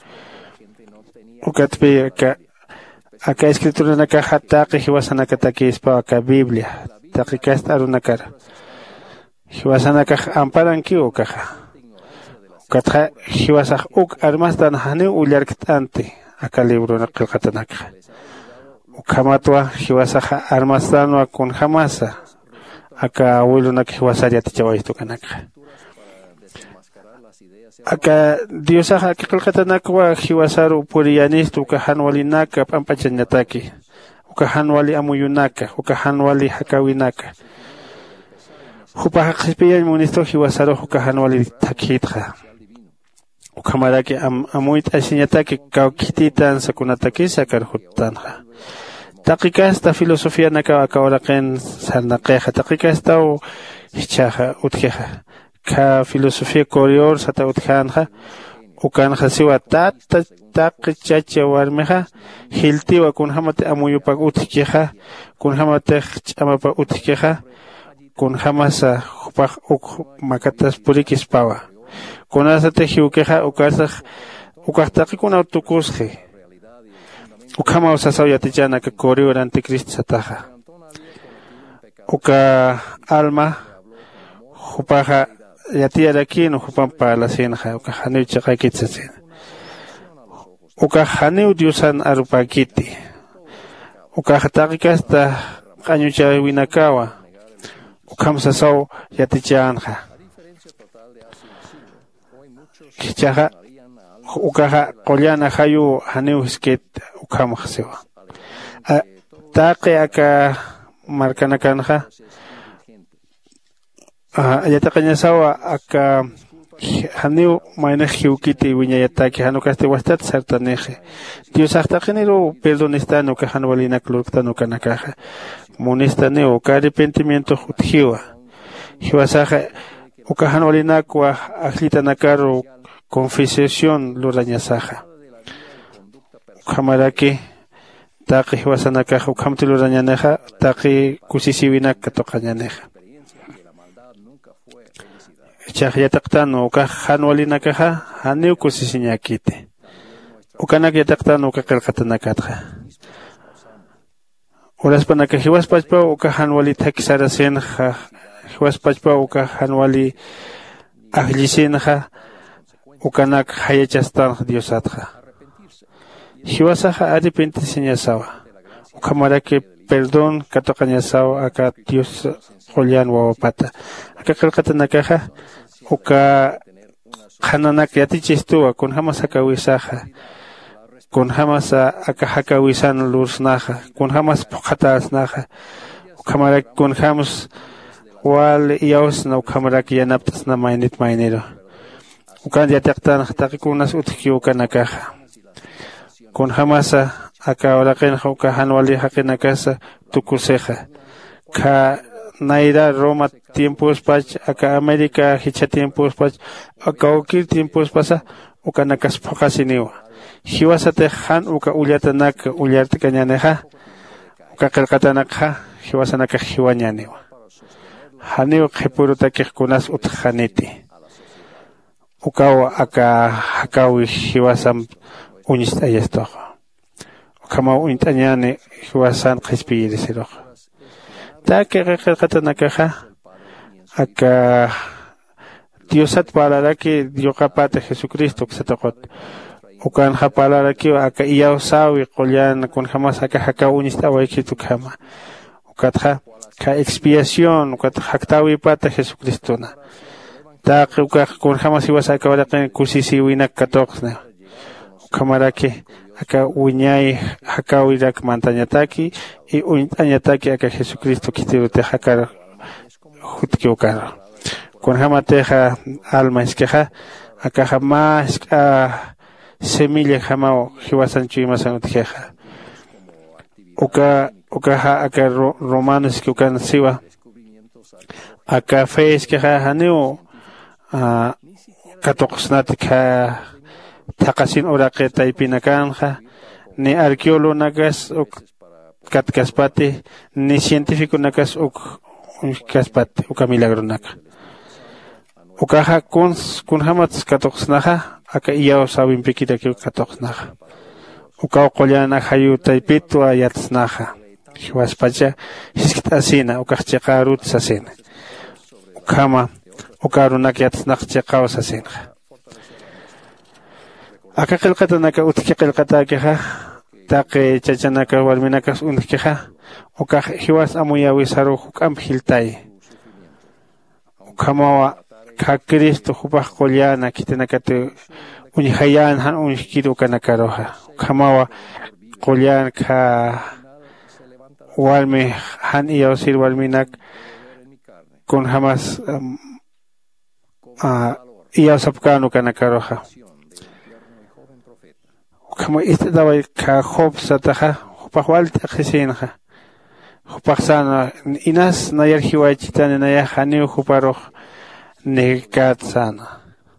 uka tpe ka Acá escritura na caja taqi hiwasanakataki ispa acá Biblia taqi kast arunakara hiwasanakaj amparanki ukaja ukatja hiwasaj armastan hani ullarktante acá libro na qilqatanakja ukamatwa hiwasaj armastanwa kun jamasa acá abuelo na hiwasariati chawaisto kanakja Acá Dios ha que calcatanakwa hiwasaru purianisto uka hanwalinaka pampachanyataki uka hanwali amuyunaka uka hanwali hakawinaka hupa hakispiya munisto hiwasaru uka hanwali takitha uka maraki amuit asinyataki kaukititan sakunataki sakarhutanha takikasta filosofía naka akawaraken sarnakeha takikasta u hichaha utkeha ka filosofía koreor sata utkanja ukanja siwa tata taqichacha warmeja hiltiwa kunhamate amuyupak utkeja kunhamate chamapa utkeja kunhamasa hupak makatas purikis pawa kunasate hiukeja ukahtaki kuna tukusje ukama usasaw yatichana ka koreor anticristo sataja uka alma hupaja yatia aquí no jupan para la senja uka haneu chaqaikitsasin uka haneu diusan arupakiti uka hatakikasta qañucha winakawa ukam sasaw yatichanja kichaja uka qollana hayu haneu sket ukam khsewa taqi aka markana kanja yataqaña sawa aka haneu mayna hiukiti wiñayataki hanukaste wastat sartaneje Dios hasta genero perdonestano que hanwalina klurktano kanakaja monestaneo ka arrepentimiento jutjiwa hiwasaja uka hanwalina kwa ajlitanakaro confesión lurañasaja kamaraki taqi hiwasanakaja ukamti lurañaneja taqi kusisiwinak katoqañaneja Chahyataktan uka hanwalinakaja haneu kusisiñakite ukanak yataktan uka kalkatanakatja uraspanaka hiwaspachpa uka hanwali takisarasenja hiwaspachpa uka hanwali ajlisenja ukanak hayachastan diosatja hiwasaja arrepentisiñasawa ukamarake perdón katoqañasawa aka Dios qollan wawapata aka kalkatanakaja uka hananak yatichistuwa kun hamas akawisaja kun hamas aka hakawisan lursnaja kun hamas phatasnaja ukamarak kun hamas wal yausna ukamarak yanaptasna mainit mainero ukan yataqtan taqikunas utkiu kanakaja kun hamas aka oraqen uka hanwali haqinakasa tukuseja ka naira Roma tiempos pach acá América hicha tiempos pach acá okir tiempos pasa uka nakas phakasiniwa hiwasate han uka ullatanak ullarte kañaneja uka qalqatanakha hiwasanaka hiwañaniwa haniwa qhipurutaki kunas utjaniti uka aka hakawi hiwasam uñistayesto ukama uñtañani hiwasan qhispiyirisiroq Take qalqatanakaja aka Diosat palaraki Diokapata Jesucristo ksataqot ukan hapalaraki aka iyawsawi qollan kun hamas aka hakawunistawaykhitu kama ukatja ka expiación ukat haktawi pata Jesucristona taqi uka kun hamas iwasaka waraqin kusisiwinak katoqsna ukamaraki aka uñay hakawirak mantañataki y uñtañataki aka Jesucristo kitirote hakar jutkiukar kun hamateja alma iskeja aka jamás semilla jamao hiwasanchu imasan utkeja uka aka romanos que ukan siwa aka fe iskeja haneo katoqsnatika taqasin uraqeta ipinakanja ni arqueólogo nakas katkaspati ni científico nakas kaspati uka milagro naka ukaja kun hamats katoqsnaja aka iyaw sawin pikita ki katoqsnaja uka qollana hayu taypitu ayatsnaja hiwaspacha hisktasina ukachqa rut sasina ukama ukarunak yatsnaq chiqaw sasina aka qilqatanaka utki qilqatakaja taqi chachanaka warminakas unkija uka hiwas amuyawi saru hukam hiltay ukamawa ka Cristo hupaj qollana kitanakatu unhayan han unkiru kanakaroja kamawa qollan ka walmi han iosir walminak con jamás iosapkanu kanakaroja como daba ka job sataja hupaj walta khisinja hupaj sana inas nayar hiwaichitane naya haniu huparoj negat sana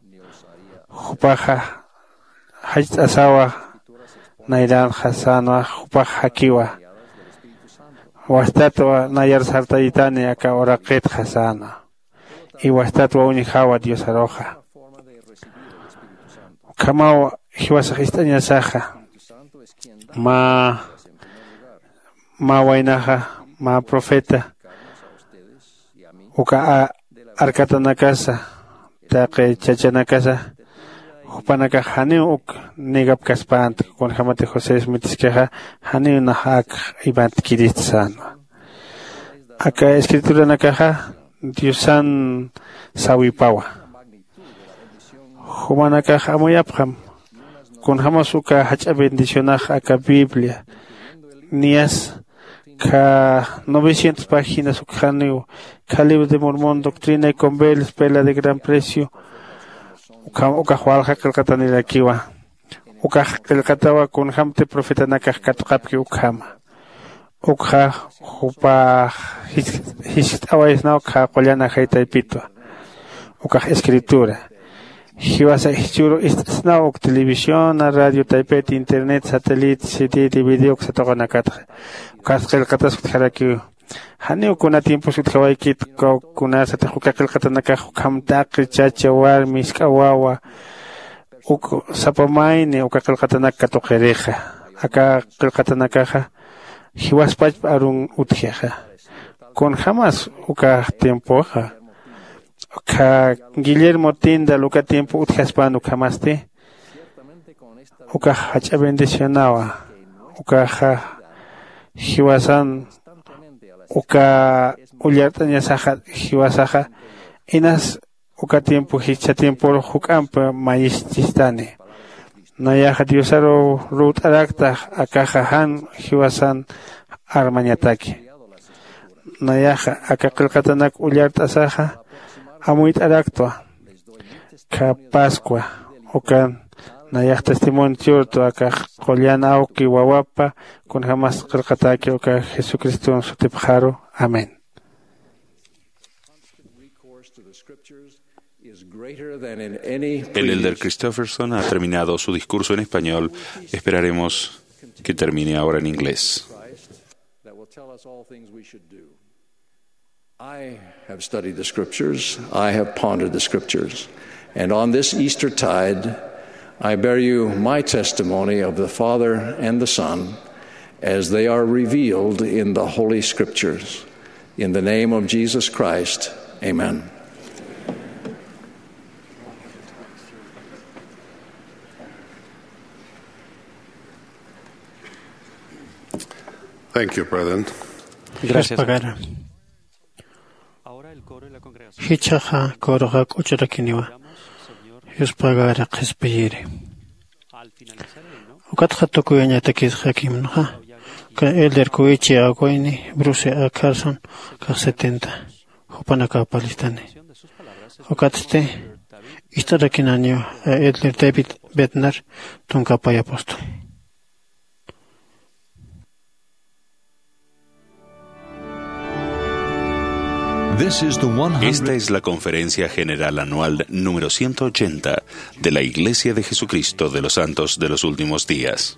hupaja hajt asawa nairan hasana hupaj hakiwa wastatwa nayar sartayitane aka oraqet hasana y wastatwa unihawa Dios aroja kama hiwasa istaña saja ma wainaja ma profeta uka arkatanakasa taqe chachanakasa hupanaka haniu negap kaspant con jamate José Smitiskeja haniu nahak ibant kiritsan aka escritura nakaja Diusan sawipawa humanaka amoyapjam con jamás uka hacha bendicionaj aka Biblia nias ka 900 páginas ukhaneu ka libro de Mormón doctrina y conveles pela de gran precio uka hualja kalkatanila kiwa uka kalkatawa con hamte profeta nakaj katukapki ukhama ukha hupa histawa isnao ka qollana jaita ipitwa uka escritura hiwasa hichuro isnao televisión radio taipet internet satélite CD video ksatoqanakatja kasqel qatas kharaki haneu kuna tiempo suthawaykit kuna sataqukaqel qatanaka khamtaq chacha warmi iskawawa uk sapamaine ukaqel qatanaka toqereja aka qilqatanakaja hiwaspach arun utjeja con jamás uka tiempo ka Guillermo Tinda luka tiempo utjaspanu kamaste uka hacha bendicionawa uka hiwasan uka ullartaña saja hiwasaja inas uka tiempo hicha tiempo hukampa mayististane nayaja diosaro rut arakta akaja han hiwasan armañataki nayaja akaqilqatanak ullarta saja amuit araktua ka Pascua ukan nayaj testimonio cierto aka qollana auki wawapa con jamás qilqataki uka Jesucristo sutipjaro amén. El elder Christofferson ha terminado su discurso en español. Esperaremos que termine ahora en inglés. I have studied the scriptures, I have pondered the scriptures, and on this Eastertide, I bear you my testimony of the Father and the Son as they are revealed in the Holy Scriptures. In the name of Jesus Christ, amen. Thank you, President. Gracias. Hichaja koroga kuchurakiniwa. Yus pagara qespeyire. Ukatja tokuyaña takis hakimnoja. Ka elder kuichi agoini Bruce A. Carson ka 70. Hupanaka palistane. Ukatste istarakinanyo elder David Bednar tunkapay apóstol. Esta es la Conferencia General Anual número 180 de la Iglesia de Jesucristo de los Santos de los Últimos Días.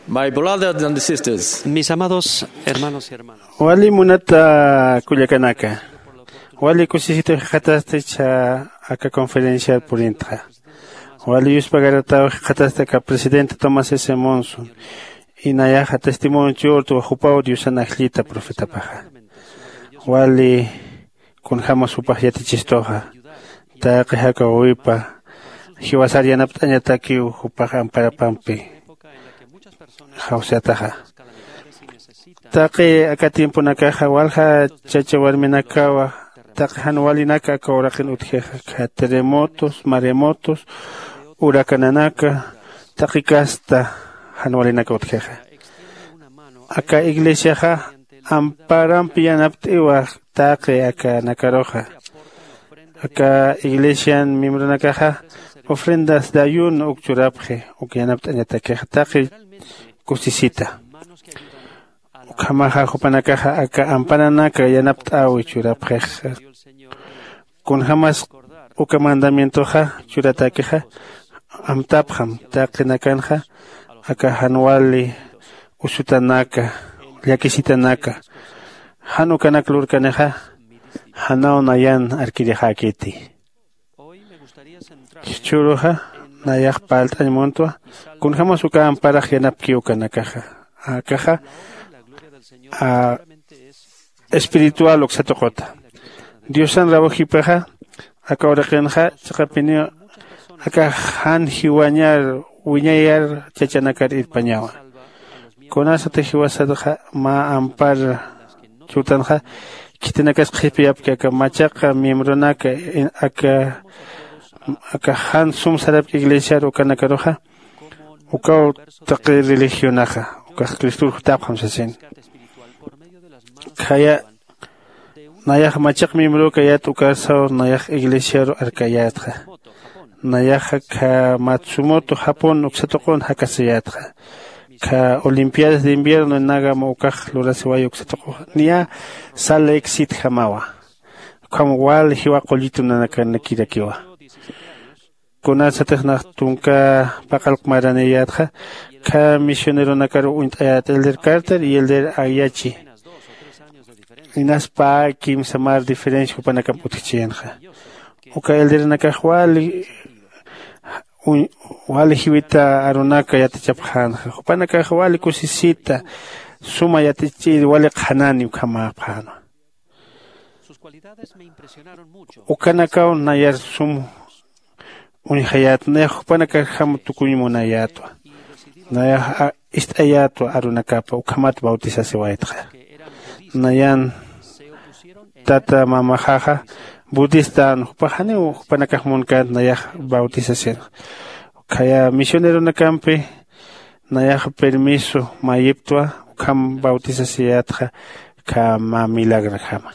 My brothers and sisters, Mis amados hermanos y hermanas, Wali munata kuyakanaka. Wali kusisito khataste cha aka conferencia purintra. Wali yuspagarata khataste ka presidente Tomás S. Monson. Inayaha testimonio tu hupao diusana khlita profeta paja. Wali kun jamas upajyati chistoja. Ta qhaka uipa. Hiwasaria naptanya taki upaja para pampi. Hausataja. Taki aka tiempo nakaja walha chachawarminakawa. Taki hanwalinaka kaurakin utjeja. Terremotos, maremotos, huracananaka, taki kasta hanwalinaka utjeja. Aka iglesia ja amparan pianaptiwa taki aka nakaroja. Aka iglesia miembro nakaja ofrendas de ayuno ukchurapje ukianaptanyatakeja taki kusisita. Ukamaja jupanakaja aka ampananaka yanaptawi churapje. Kun jamas ukamandamiento ja churatakeja amtapjam takinakanja aka hanwali usutanaka yakisitanaka hanukanak lurkaneja hanao nayan arkirijakiti churuja nayak palt almontua kun jamas uka ampara yanapki ukanakaja akaja espiritual oxatokota Diosan rabojipeja aka orakenja chakapinio aka han hiwanyar wiñayar chachanakar irpañawa konasa tejiwasadaja ma ampar chutanja kitinakas qhipiyapka aka machaqa miembronaka aka han sum sarap iglesia ukanakaroja uka taqi religionaja uka Cristo tapjam sasin kaya nayak machak miembro kayat ukasaw nayak iglesia arkayatja nayak ka Matsumoto Japón uksatokon hakasayatja ka Olimpiadas de invierno en Nagamo ukaj lurasiwayo uksatoko nia sale exit jamawa como wal hiwa qolitu nanaka nakirakiwa kuna satejna tunka paqalq maraniyatja ka misionero nakaro untayat Elder Carter y Elder Ayachi inaspa kim samar diferencia upanaka putichienja uka Elder nakajwali wali hiwita arunaka yatachapjanja upanaka wali kusisita suma yatichi wali khanani ukama phano ukanaka nayar sum unhayat ne upanaka ham tukuimunayato naya istayato arunaka pa ukamat bautiza sewaitja nayan tata mama jaja budista upajane upanakajmunkat nayaj bautización kaya misionero nakampe nayaj permiso mayiptua ukam bautizaciatja kama milagro jama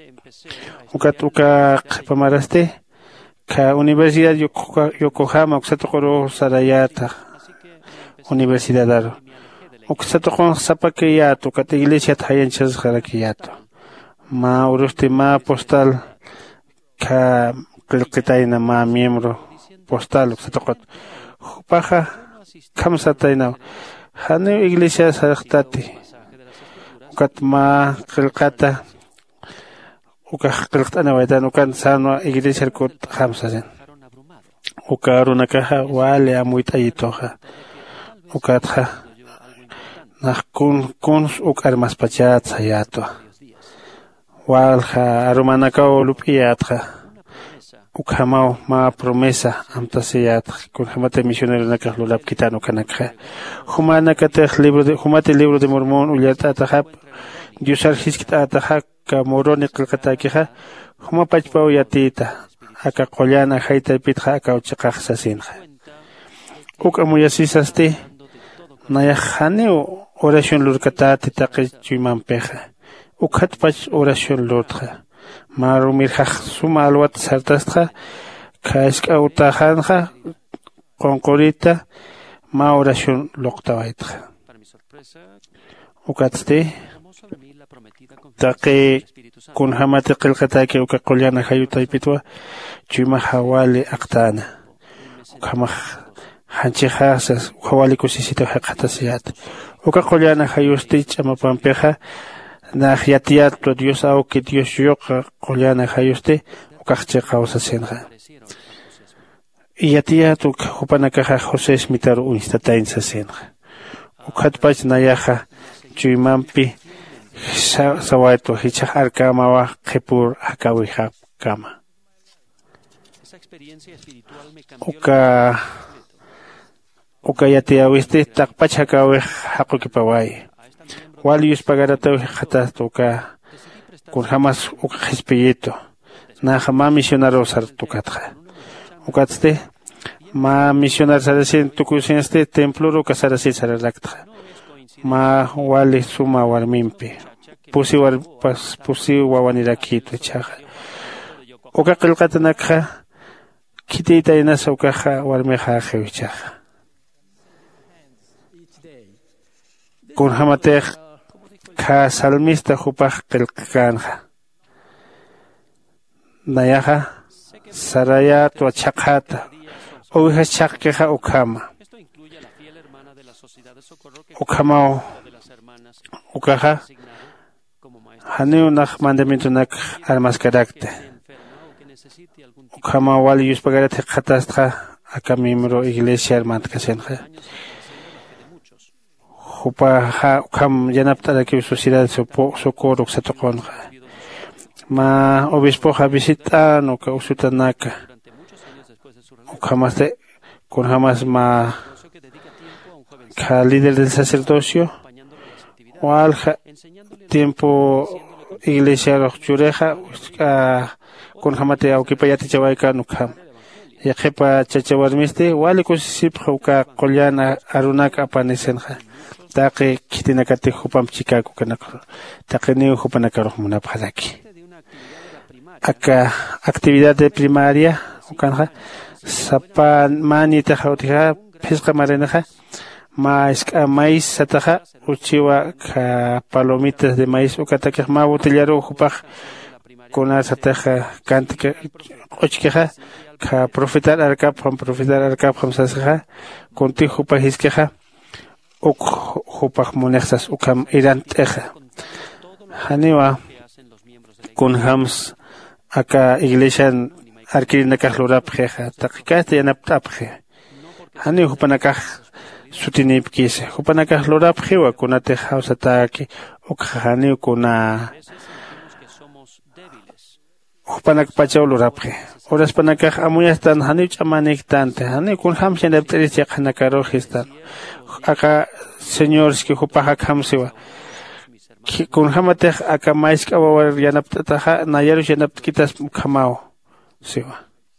uka qipamaraste ka universidad Yokohama uksatokoro sarayata universidadaro uksatokon sapakeyato kata iglesia tayanchas jarakiyato ma uruste ma postal ka qilqitayna ma miembro postal uksatokot paja kamsatayna hanu iglesia saraqtati ukat ma qilqata uka qilqtana waytan ukan sano iglesia kut khamsasen uka runakaja wale amuitayitoja ukatja nakun ukar mas pachat sayato walja arumanakao lupiyatja ukhamao ma promesa amtasiyat kun hamate misionero nakaj lulap kitano kanakja humate libro de Mormón ulyata tajap diosar hiskita tajak ka moroni qilqatakija huma pachpao yatita aka qollana hayta pitja aka uchaqaj sasinja uka muyasisasti nayajane oración lurkatati taqi chuymanpeja ukat pach oración lurtja marumirjaj suma alwat sartasja kaiska utajanja qonqorita ma oración luqtawaitja ukatste taqi kun hamate qilqataki uka qollana hayutaypitwa chuyma hawali aqtana ukamaj hanchihasas ukhawalikusisito haqatasiyat uka qollana hayusti ch'amapampiqa naq yatiyatlo Dios auki Dios yoqa qollana hayusti ukaqchi qawsasinqa yatiyat upanakaqa José Smitaru unstatayn sasinqa ukhatpach nayaqa chuymanpi sawayto hichaq arkamawaq qhipur hakawihaq kama uka yatiyawiste taqpach hakawih haqukipaway waliyus pagarataw khatasta uka kun jamas uka qhispiyito naqa ma misionero sartukatqa ukaste ma misionar sarasin tukusin este templo uka sarasin saralaqtqa ma wali suma warmimpi pusi wawanirakitu chaqa uka qillqatanakqa kitita inasa ukaqa warmiqa aqiwichaqa kun hamateq ka salmista hupaq qillqanqa nayaqa saraya tu chaqata ovejas chaqqiqa ukama ukaqa haniunaq mandamientunak almascarakte ukama wali yuspagarate qatasqa aka miembro iglesia hermana kasenqa hupaqa ukam yanaptaraki sociedad socorro satoqonqa ma obispoqa visitano ka usutanaka ukamaste con jamás ma ka líder del sacerdocio walja tiempo iglesia rochureja con jamate aukipayati chawayka nukam yaqipa chachawarmiste wali kusisipqa uka qollana arunaka apanisenqa taqi kitinakati hupam chikaku kanaka taqini hupanakaruq munapqalaki aka actividad de primaria ukanja sapan manita jautiha pesca marenaja maíz sataja uchiwa ka palomitas de maíz ukataka ma botellero hupaj con la sataja cantica ochkeja ka profetar arkap sasaja conti hupajiskeja hupaj monexas ukam iranteja haniwa con hams aka iglesia arkirinakaj lurapjeja taqikasta yanaptapje hani hupanakaj sutinipkise hupanakaj lurapjewa kunate hausataki ukhani kuna hupanak pachaw lurapje horas panakaj amuyastan hani chamanektante hani kun hamsen depteris yaqanakarojistan aka señores que hupaja hamsewa kun hamatek aka mais kawawar yanaptataja nayarush yanaptkitas kamao siwa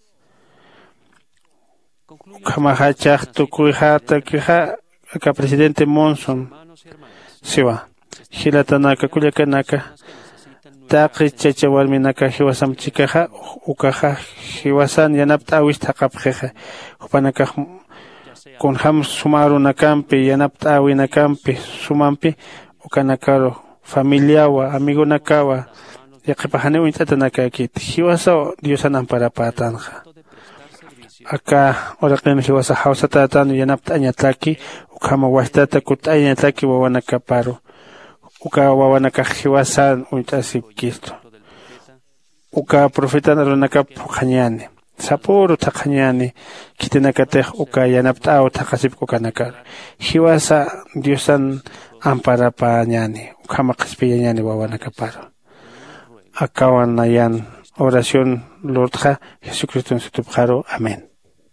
kamahacha tukuiha takiha aka presidente Monson siwa hilatanaka kullakanaka taqi chachawarminaka hiwasam chikaja ukaja hiwasan yanapta awista qapjeja upanaka kun ham sumaru nakampi yanapta awinakampi sumampi ukanakaro familia wa amigo nakawa yaqipahane uintatanaka kit hiwasa diosanan para patanja aka oraqen hiwasa hausata tan yanapta añataki ukama wastata kutañataki wawanaka paro uka wawanaka hiwasan uintasipkisto uka profeta naronaka pukhañani sapuru taqañani kitinakatej uka yanapta aw taqasipku kanaka hiwasa diosan amparapañani ukama qhispiyañani wawanaka paro akawan nayan oración lordja Jesucristo en su tupjaro amén.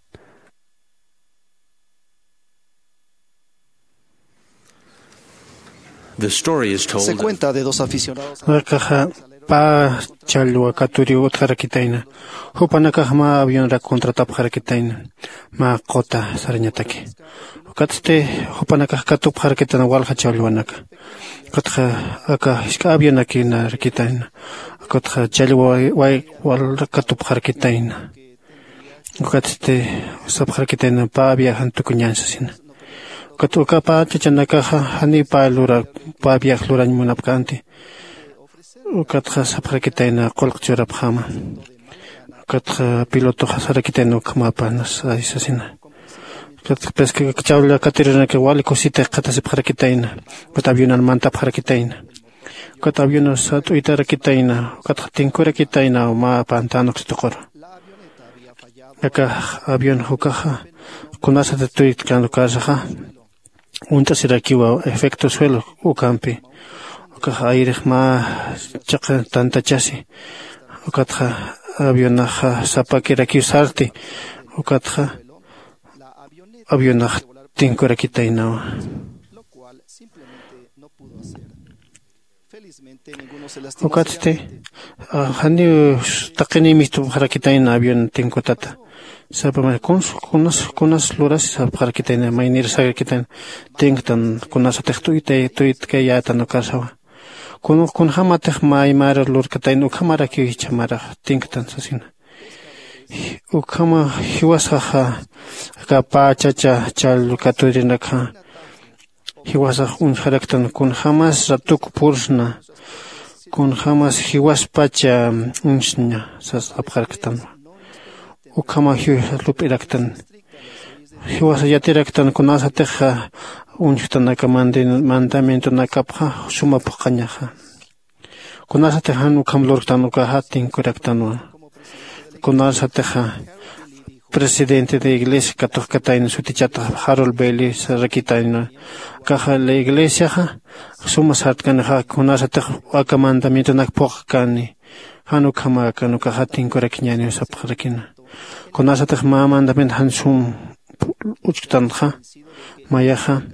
Se cuenta de dos aficionados pa chalwa katuri utharakitaina hupanaka ma avión ra contratap harakitaina ma qota sarñataki katste hupanaka katup harakitana walha chalwanaka katha aka iska avión aquí na rakitaina katha chalwa wal katup harakitaina katste sab harakitaina pa viajan tukuñansasina katuka pa chachanaka hani pa lura pa viaj lura munapkanti ukatha saprakitaina qolqchurap khama ukatha piloto hasarakitaina ukmapanas aisasina pesca chavla caterina que wali cosita cata se parakitaina kat avion manta parakitaina kat avion satu itara kitaina kat tinkura kitaina ma pantano xtokor aka avion hukaja kunasa de tuit kando kasaja unta sirakiwa efecto suelo ukampi ukaja aire ma chaqa tanta chasi ukatja avionaja sapakira kiusarti ukatja avionaj tinkura kitaina ukatte hani taqini mistu harakitaina avion tinkutata sapama kunas luras harakitaina mainir sagakitaina tinktan kunas atextuite tuit kayata no kasawa kun hamatek maimar lurkataina ukhamara ki chamara tinktan sasina ukama hiwasaha kapa chacha chal katurina kha hiwasah un haraktan kun hamas ratuk pursna kun hamas hiwas pacha unshnya sas apharktan ukama lupiraktan hiwas yatiraktan kunasa teja unshtan mandamiento nakapha suma paqañaja kunasa tejan ukam lurktan ukahatin kuraktanwa kunasa teja presidente de iglesia católica sutichata Harold Bailey sarakitaina caja la iglesia suma satkan kunasa teja akamandamiento nakpokani hanukama kanukahatin kurakñani sapakrakina kunasa teja mandamiento hansum uchtanja mayaja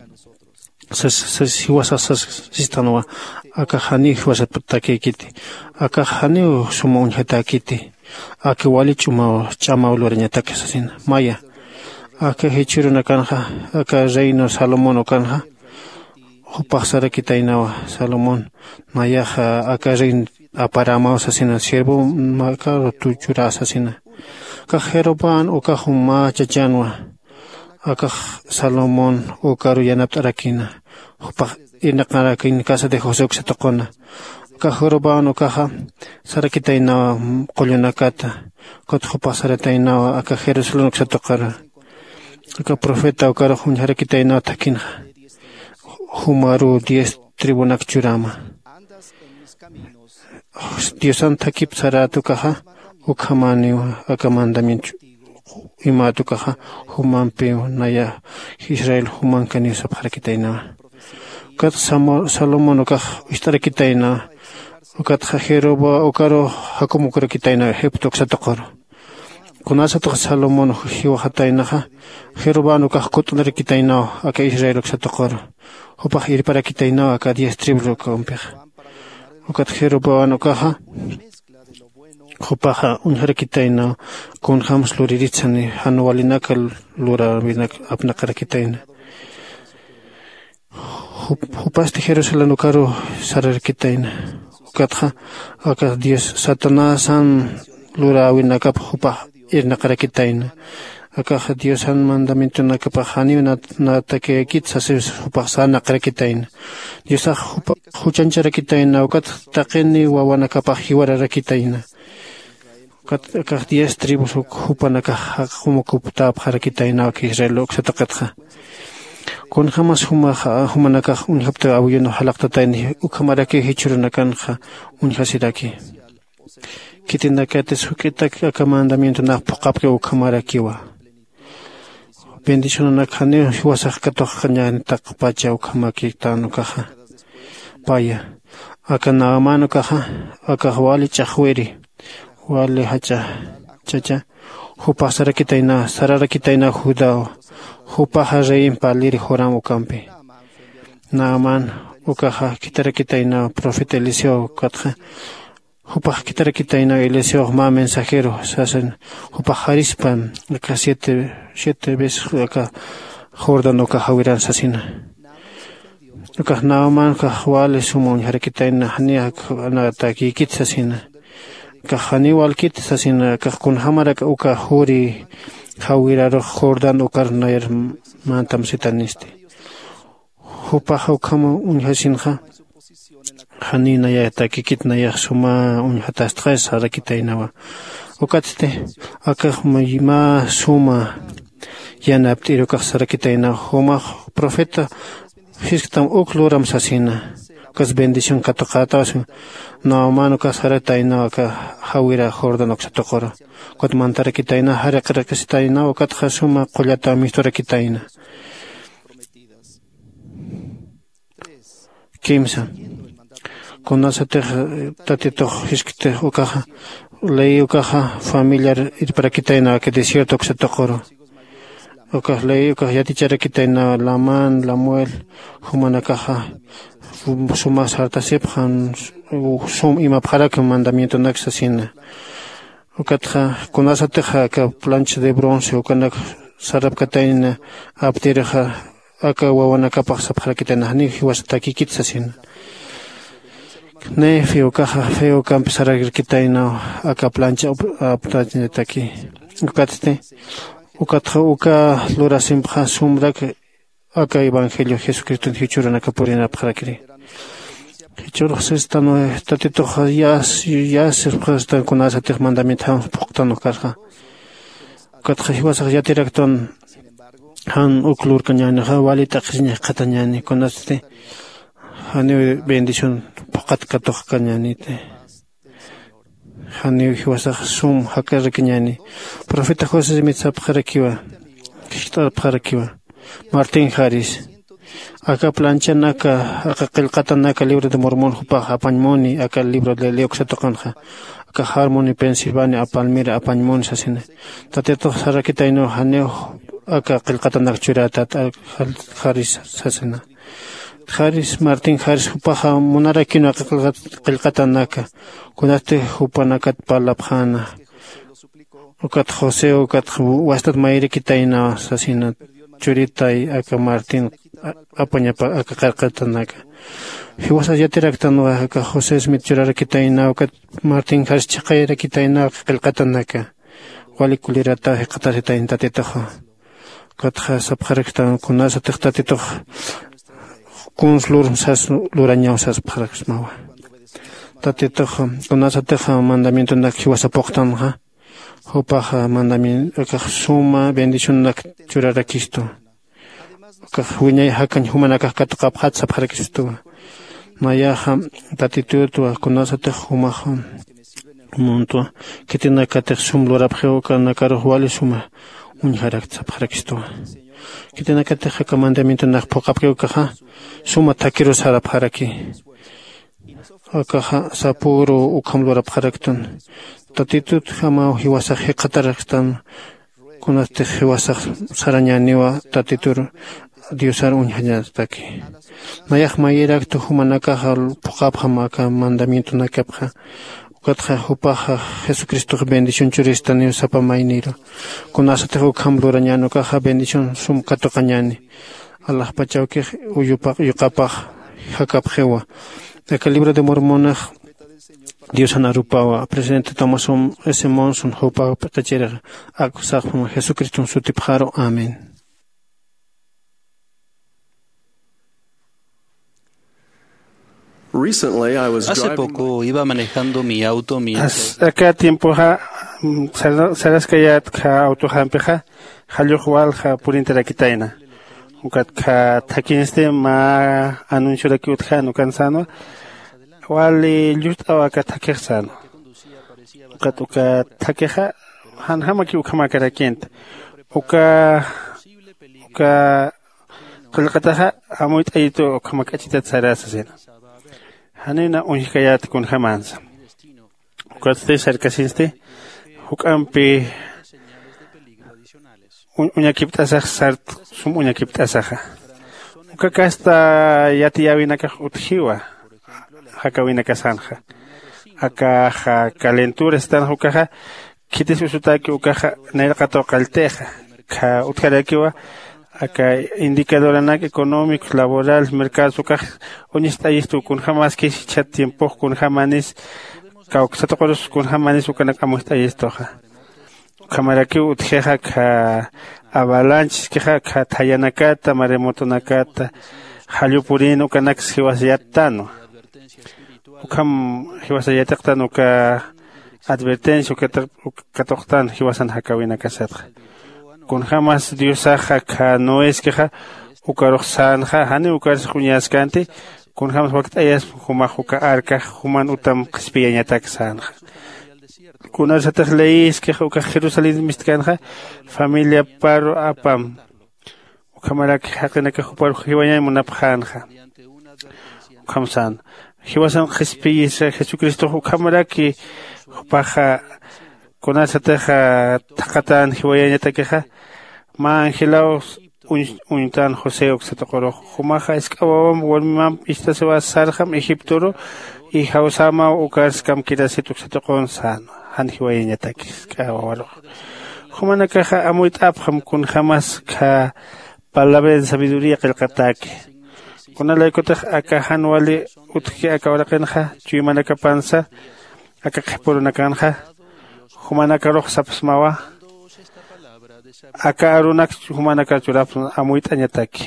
hiwasas sistanwa akahani hiwasaptakikiti akahani suma unjatakiti ake wali chama ulorñataka sasina maya ake hichiruna kanja aka reino Salomón kanja upasara kitainawa Salomón mayaja aka rein aparama sasina siervo maka tuchura sasina ka Jeroboam o ka huma chachanwa aka Salomón o karu yanaptarakina upa inakara kin casa de José oxetokona ka Jeroboam kaha sarakitaina qollunakata kotjo pasarataina aka Jerusalén oxetokara aka profeta okara hunjarakitaina takinja humaru 10 tribunak churama Diosan takip saratu kaha ukhamani aka mandamiento imatu kaha humampe naya Israel humankani sapharakitaina kat Salomón kaha istarakitaina ukat Jeroboam okaro hakumukura kitaina Egipto xatokor kunasa to Salomón hiwahataina Jeroboam okah kutunara kitaina aka Israel xatokor upah ir para kitaina aka 10 tribus kompej ukat Jeroboam okah upah unhara kitaina kun hams luriritsani hanualinakal lura binak apnakara kitaina upasti Jerusalén okaro sarar kitaina ukatja aka Dios Satanás an lura winakap upah irnakara kitaina aka Dios an mandamiento nakapa hani na take kitsas upah sana kara kitaina Dios huchanchara kitaina ukat taqini wawanakapa hiwara kitaina aka 10 tribus upanaka humukupta kitaina aka Israel oxataqatja kun hamas humanaka unhapta awyuno halaqtataini ukhamaraki hichurunakanja unhasiraki kitinakate sukita aka mandamiento naqpuqapke ukhamarakiwa bendición nakane hiwasaq katoqñani taqpacha ukhamaki tanukaja paya aka naamano kaja aka wali chahweri wali hacha chacha hupasara kitaina sarara kitaina judao hupaja rein palir joram ukampi Naaman ukaja kitara kitaina profeta Eliseo katja hupaj kitara kitaina Eliseo ma mensajero sasen hupajarispan aka siete veces aka Jordán ukaja wiran sasina uka Naaman kahwale sumon harakitaina hania ana takikit sasina kahani walkit sasina kahkun hamara uka huri hawiraro Jordán ukar nair mantam sitaniste hupaja ukama unhasinja hanina ya takikit na ya suma unhatastres harakitainawa ukatte aka ma suma yana aptiru sarakitaina huma profeta histam ukluram sasina kas bendición katokatas no mano kasarataina ka hawira jordan oksatokoro kot mantarakitaina harakrakitaina okat hasuma qollata mistorakitaina kimsa konasate tatito hiskite okaja lei okaja familiar irparakitaina que desierto oksatokoro okaj lei okaj yaticharakitaina laman lamuel humanakaja sumas hartasepjan sum ima parak mandamiento naxasina okatja konasateja ka plancha de bronce okanak sarapkataina aptereja aka wawanaka paksa parakitaina ni hiwasataki kitsasin ne feo caja feo campesar kitaina aka plancha aptajne taki ukatte uka lora simpha sumrak aka evangelio Jesucristo hichurana kapurina parakri hichur sestano tatito yas prestan con asa te mandamento portano carga katja hiwasa yatirakton han uklur kanyana wali taqsine qatanyani konaste hani bendición pokat katok kanyanite hani hiwasa sum hakar kanyani profeta José mitsa parakiwa kishta parakiwa Martín Harris acá plancha naka acá qilqata naka libro de Mormón hupa apañmoni acá libro de Leoxatokanja acá Harmony Pennsylvania apalmira apañmoni sasine tateto sarakitaino haneo acá qilqata naka churata Harris sasina Harris Martín Harris hupa munarakino acá qilqata naka kunate hupa naka palapjana ukat José ukat wastat mayri kitaina sasina churitai aka Martín apaña aka qarqatanaka hiwasa yatiraktanu aka José Smith churara kitaina aka Martín Harris chaqayra kitaina qilqatanaka walikulirata qatarisita intatitajo katja sapqaraktan kunasa tiqtatitoq kunslur sas lurañaw sas pqaraksmawa tatitoq kunasa teja mandamiento nak hiwasa poqtanja Hopaja mandamiento suma bendición nak churara Cristo. Huñay hakan humanaka katqap hatsa para Cristo. Mayaha tatitutu konasate humaha monto que tiene que ter sum lorapjeo kana karo wali suma unharakta para Cristo. Que tiene que ter mandamiento nak pokapjeo kaha suma takiru sara para ki. Akaha sapuro ukam lorapjarakton. Tatitut hama hiwasa qataraktan kunate hiwasa sarañaniwa tatitur diosar unhañataki mayaq mayiraktu humanaka hal puqapha ka mandamiento nakapha ukatha hupaha Jesucristo bendición churistani sapamayniro kunasate hukamlurañano kaha bendición sum katoqañani Allah pachawki uyupak yuqapaq hakapjewa el libro de Mormón Dios anarupawa presidente Thomas S. Monson hopa pekachera akusaq Jesucristo sutipjaro amén. Hace poco iba manejando mi auto acá tiempo salas kayat ka auto hampeja haluwal ha purintera kitaina ukat ka takinste ma anuncio de que utjano cansano wali lutawa ka takexano uka takeja han hamaki ukama karakent uka qalqataha amoit ayito ukama kachita tsarasasena hanina unhikayat kun hamansa uka cercasinste ukampi uñakiptasaj sart sum uñakiptasaja uka kasta yatiyawinaka uthiwa hakawina kasanja aka calentura están hukaja kitis usutaki ukaja nerqato qalteja ka utkarakiwa aka indicador económico laboral mercado ukaja onista isto kun jamás que chat tiempo kun jamanis ka uksatoqoros kun jamanis ukanak amusta istoja kamaraki utjeja ka avalanche keja ka tayanakata maremoto nakata halupurin ukanak siwasiyatano ukam hiwasayataqtan uka advertencia uka toqtan hiwasan hakawina kasatqa kun jamás Dios ka no es que ukaroq sanja hani ukaris kuñaskanti kun jamás waqt ayas humajuka arka human utam qspiyañatak sanja kunar sataq leis que uka Jerusalén mistkanja familia paro apam ukamara que haqina que hupar hiwaña munapjanja kamsan hiwasan qspiyis Jesucristo ukamara que paja kunar sataq taqatan hiwañatakeja ma angelaos untan José oxataqoro humaja escawam walmam istasewa sarjam Egiptoro y hausama ukarskam kirasitu oxataqon san han hiwañatakis kawaro humana caja amuit abham kun jamás ka palabra de sabiduría qilqataki kuna laikotaq aka hanwali utki aka waraqinja chuymana kapansa aka qhpuruna kanja humana karoq sapsmawa aka arunak humana kachurap amuit añataki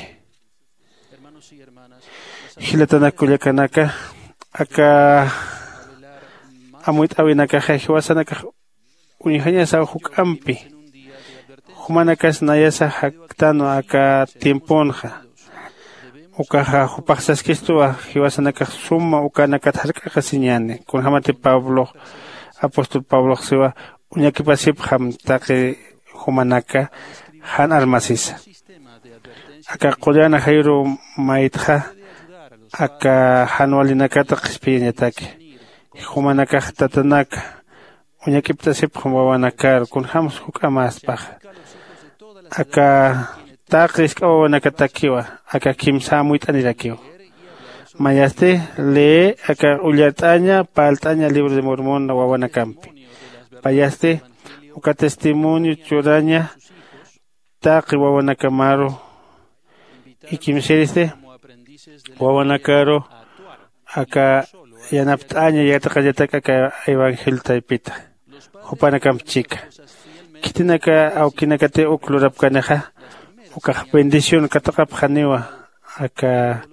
hilatana kullakanaka aka amuit awinaka hiwasanaka unihaña sa hukampi humana kas nayasa haktano aka timponja ukaja hupaqsaskistua hiwasanaka suma ukanaka tharkaka siñane kun hamati Pablo apóstol Pablo siwa uñakipasip ham taqi humanaka han almasisa aka qollana hayru maitja aka hanwalinakata qspiñataki humanaka tatanaka uñakiptasip wawanakar kun hams hukamaspaj aka taqis kawanaka takiwa aka kimsa muitanirakiwa mayaste lee aka ullartaña paltaña libro de Mormón wawanakampi payaste uka testimonio churaña taqi wawanakamaru y kimseriste wawanakaro aka yanaptaña yataqallataka aka evangelio taypita hupanakam chica kitinaka aukinakate uklurapkanaja uka bendición kataqap janiwa aka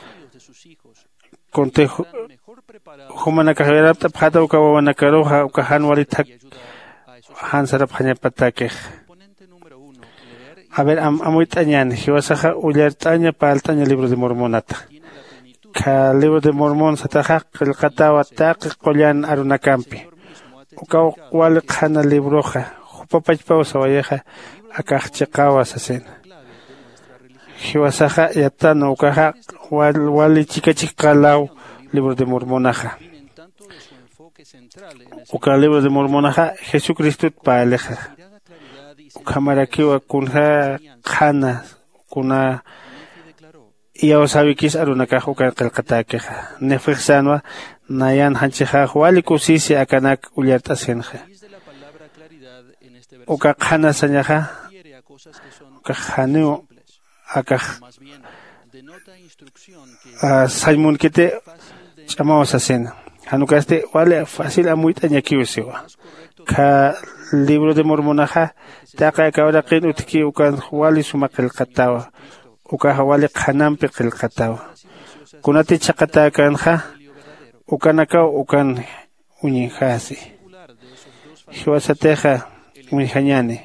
konte humanaka yarapta phata uka wawanakaroja uka hanwalitak hansarap hañapatake a ver amuitañan hiwasaja ullartaña paltaña libro de Mormonata ka libro de Mormón sataja qilqatawa taqi qollan arunakampi uka wali qhana libroja hupapachpaw sawayaja akaqchiqawa sasena hiwasaja yatano ukaja wali chikachik qalaw libro de Mormonaja uka libro de Mormonaja Jesucristo paleja ukamarakiwa kunja qhana kuna iyo sabikis arunaka uka qilqatakeja nefixsanwa nayan hanchija wali kusisi akanak ullartasenja uka qhana sañaja uka qhaniu aka Simon kite chamawas asena hanukaste wale fácil amuita ñakiusiwa ka libro de Mormonaja taqa kawaraqin utki ukan wali suma qilqatawa uka wali qhanampi qilqatawa kunati chaqata kanja ukanaka ukan uñijasi hiwasateja uñijañani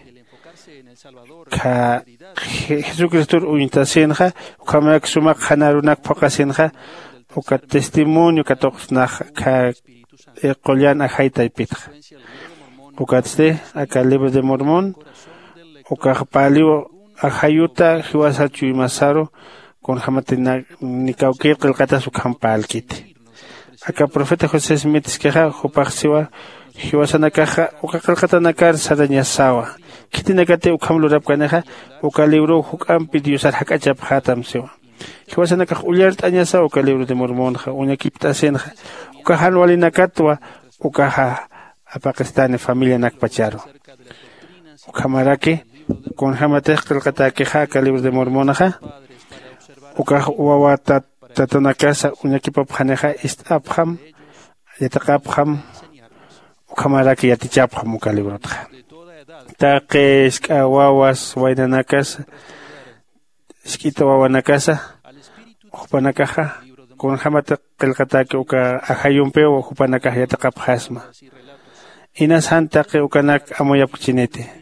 ka Jesucristo uñitasenja ukamak sumak hanarunak paqasenja uka testimonio katoqsnaj ka qollan ajaytaypitja ukaste aka libro de Mormón uka paliwo ajayuta hiwasa chuymasaro con hamatina nikawkir qilqatas ukampalkit aka profeta José Smith keja hupaqsiwa hiwasanakaja uka qilqatanakar sarañasawa kitinakate ukamlurapkanaja uka libro hukampi Dios arhakachap hatamsiwa hiwasanakaj ullartañasa uka libro de Mormonja uñakiptasenja uka hanwalinakatwa ukaja apaqistani familia nakpacharo ukamaraki con hamatej qilqatakeja aka libro de Mormonaja uka wawa tatanakasa uñakipapjaneja istapjam yataqapjam ukamaraki yatichapjam uka librotja taqis wawas waynanakas skita wawanakasa upanakaja con hamata qilqataki uka ajayumpeo upanakaja yataqapjasma inas hantaqi ukanak amoyapchinete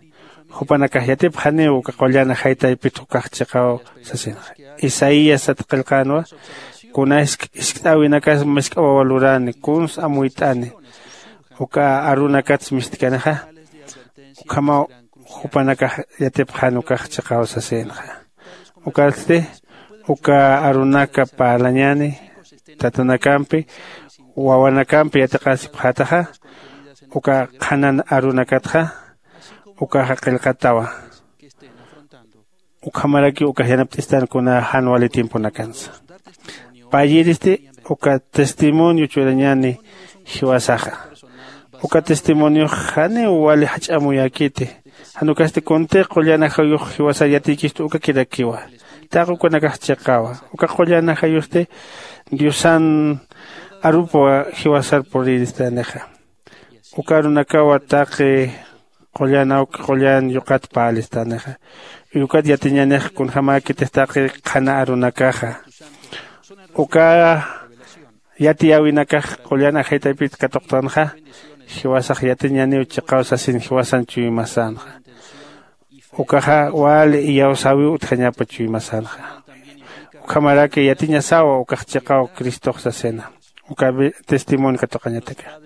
hupanaka yatip hani uka qollana hayta ipit hukaqchiqaw sasinqa Isaías atqilqanwa kuna iskawinakas miskawalurani kuns amuitani uka arunakat mistikanaja ukama hupanaka yatip hani hukaqchiqaw sasinqa ukaste uka arunaka palañani tatanakampi wawanakampi yataqasip hataja uka qanan arunakatja uka haqilqatawa ukamaraki uka yanaptistan kuna hanwali tiempo nakansa payiriste uka testimonio churañani hiwasaja uka testimonio hane wali hach'amuyakite hanukaste konte qollana hayuq hiwasa yatikistu uka kirakiwa taqa kunakaqchiqawa uka qollana hayuste diosan arupo hiwasar puristaneja uka runakawa taqi qollana uka qollan yuqat palistaneja yuqat yatiñanej kun hamaki testaqi qana arunakaja uka yatiyawinakaj qollana haytaypit katoqtanja hiwasaq yatiñani uchiqawsasin hiwasan chuymasanja ukaja wali iyawsawi utjañapa chuymasanja ukamaraki yatiña sawa ukaqchiqaw Cristoqsasena uka testimonio katoqañataka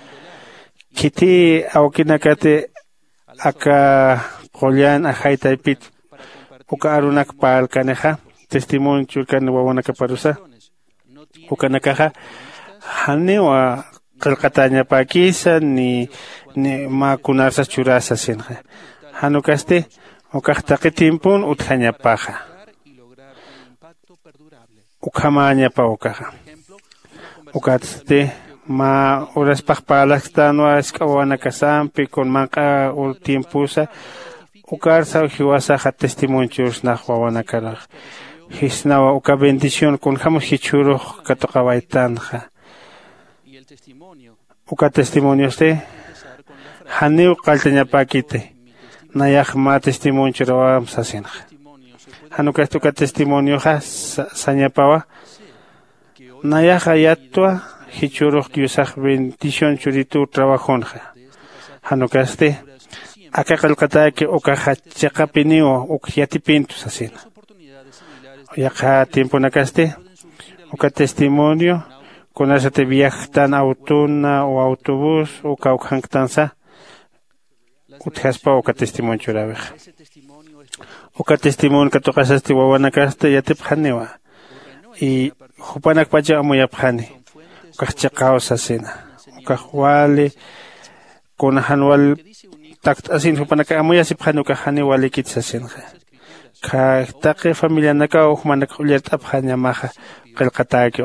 kiti awkinakate aka qollan haytaypit uka arunak palkaneja testimonio churkan wawanaka parusa uka nakaja haniwa qilqataña pakisa ni makunarsa churasa sinja hanukaste ukaqtaqi tiempun utjañapaja ukamañapa ukaja ukaste ma uraspaq palaqtanwa iskawanakasampi con manqa tiempusa ukarsa hiwasaja testimonio churasnaq wawanakara hisnawa uka bendición con hamus hichuruq katoqawaitanja uka testimonio este haniu qaltañapakite nayaq ma testimonio churawam sasinja hanukaste uka testimonio ha sañapawa nayaq ayatwa hichuruq Diosaq bendición churitu trabajonja hanukaste aka qilqataki uka hachaqapiniwa uka yatipintu sasina yaqa tiempo nakaste uka testimonio kunasate viajtan autona o autobús uka ukhanqtansa utjaspa uka testimonio churawej uka testimonio katoqasaste wawanakaste yatip haniwa y hupanak pacha amuyapjani ukaqchiqaw sasina uka wali kuna hanwal takt asin hupanaka amuyasipjani uka hani walikit sasinja ka taqi familia naka uhmanak ullert apjañamaja qilqataki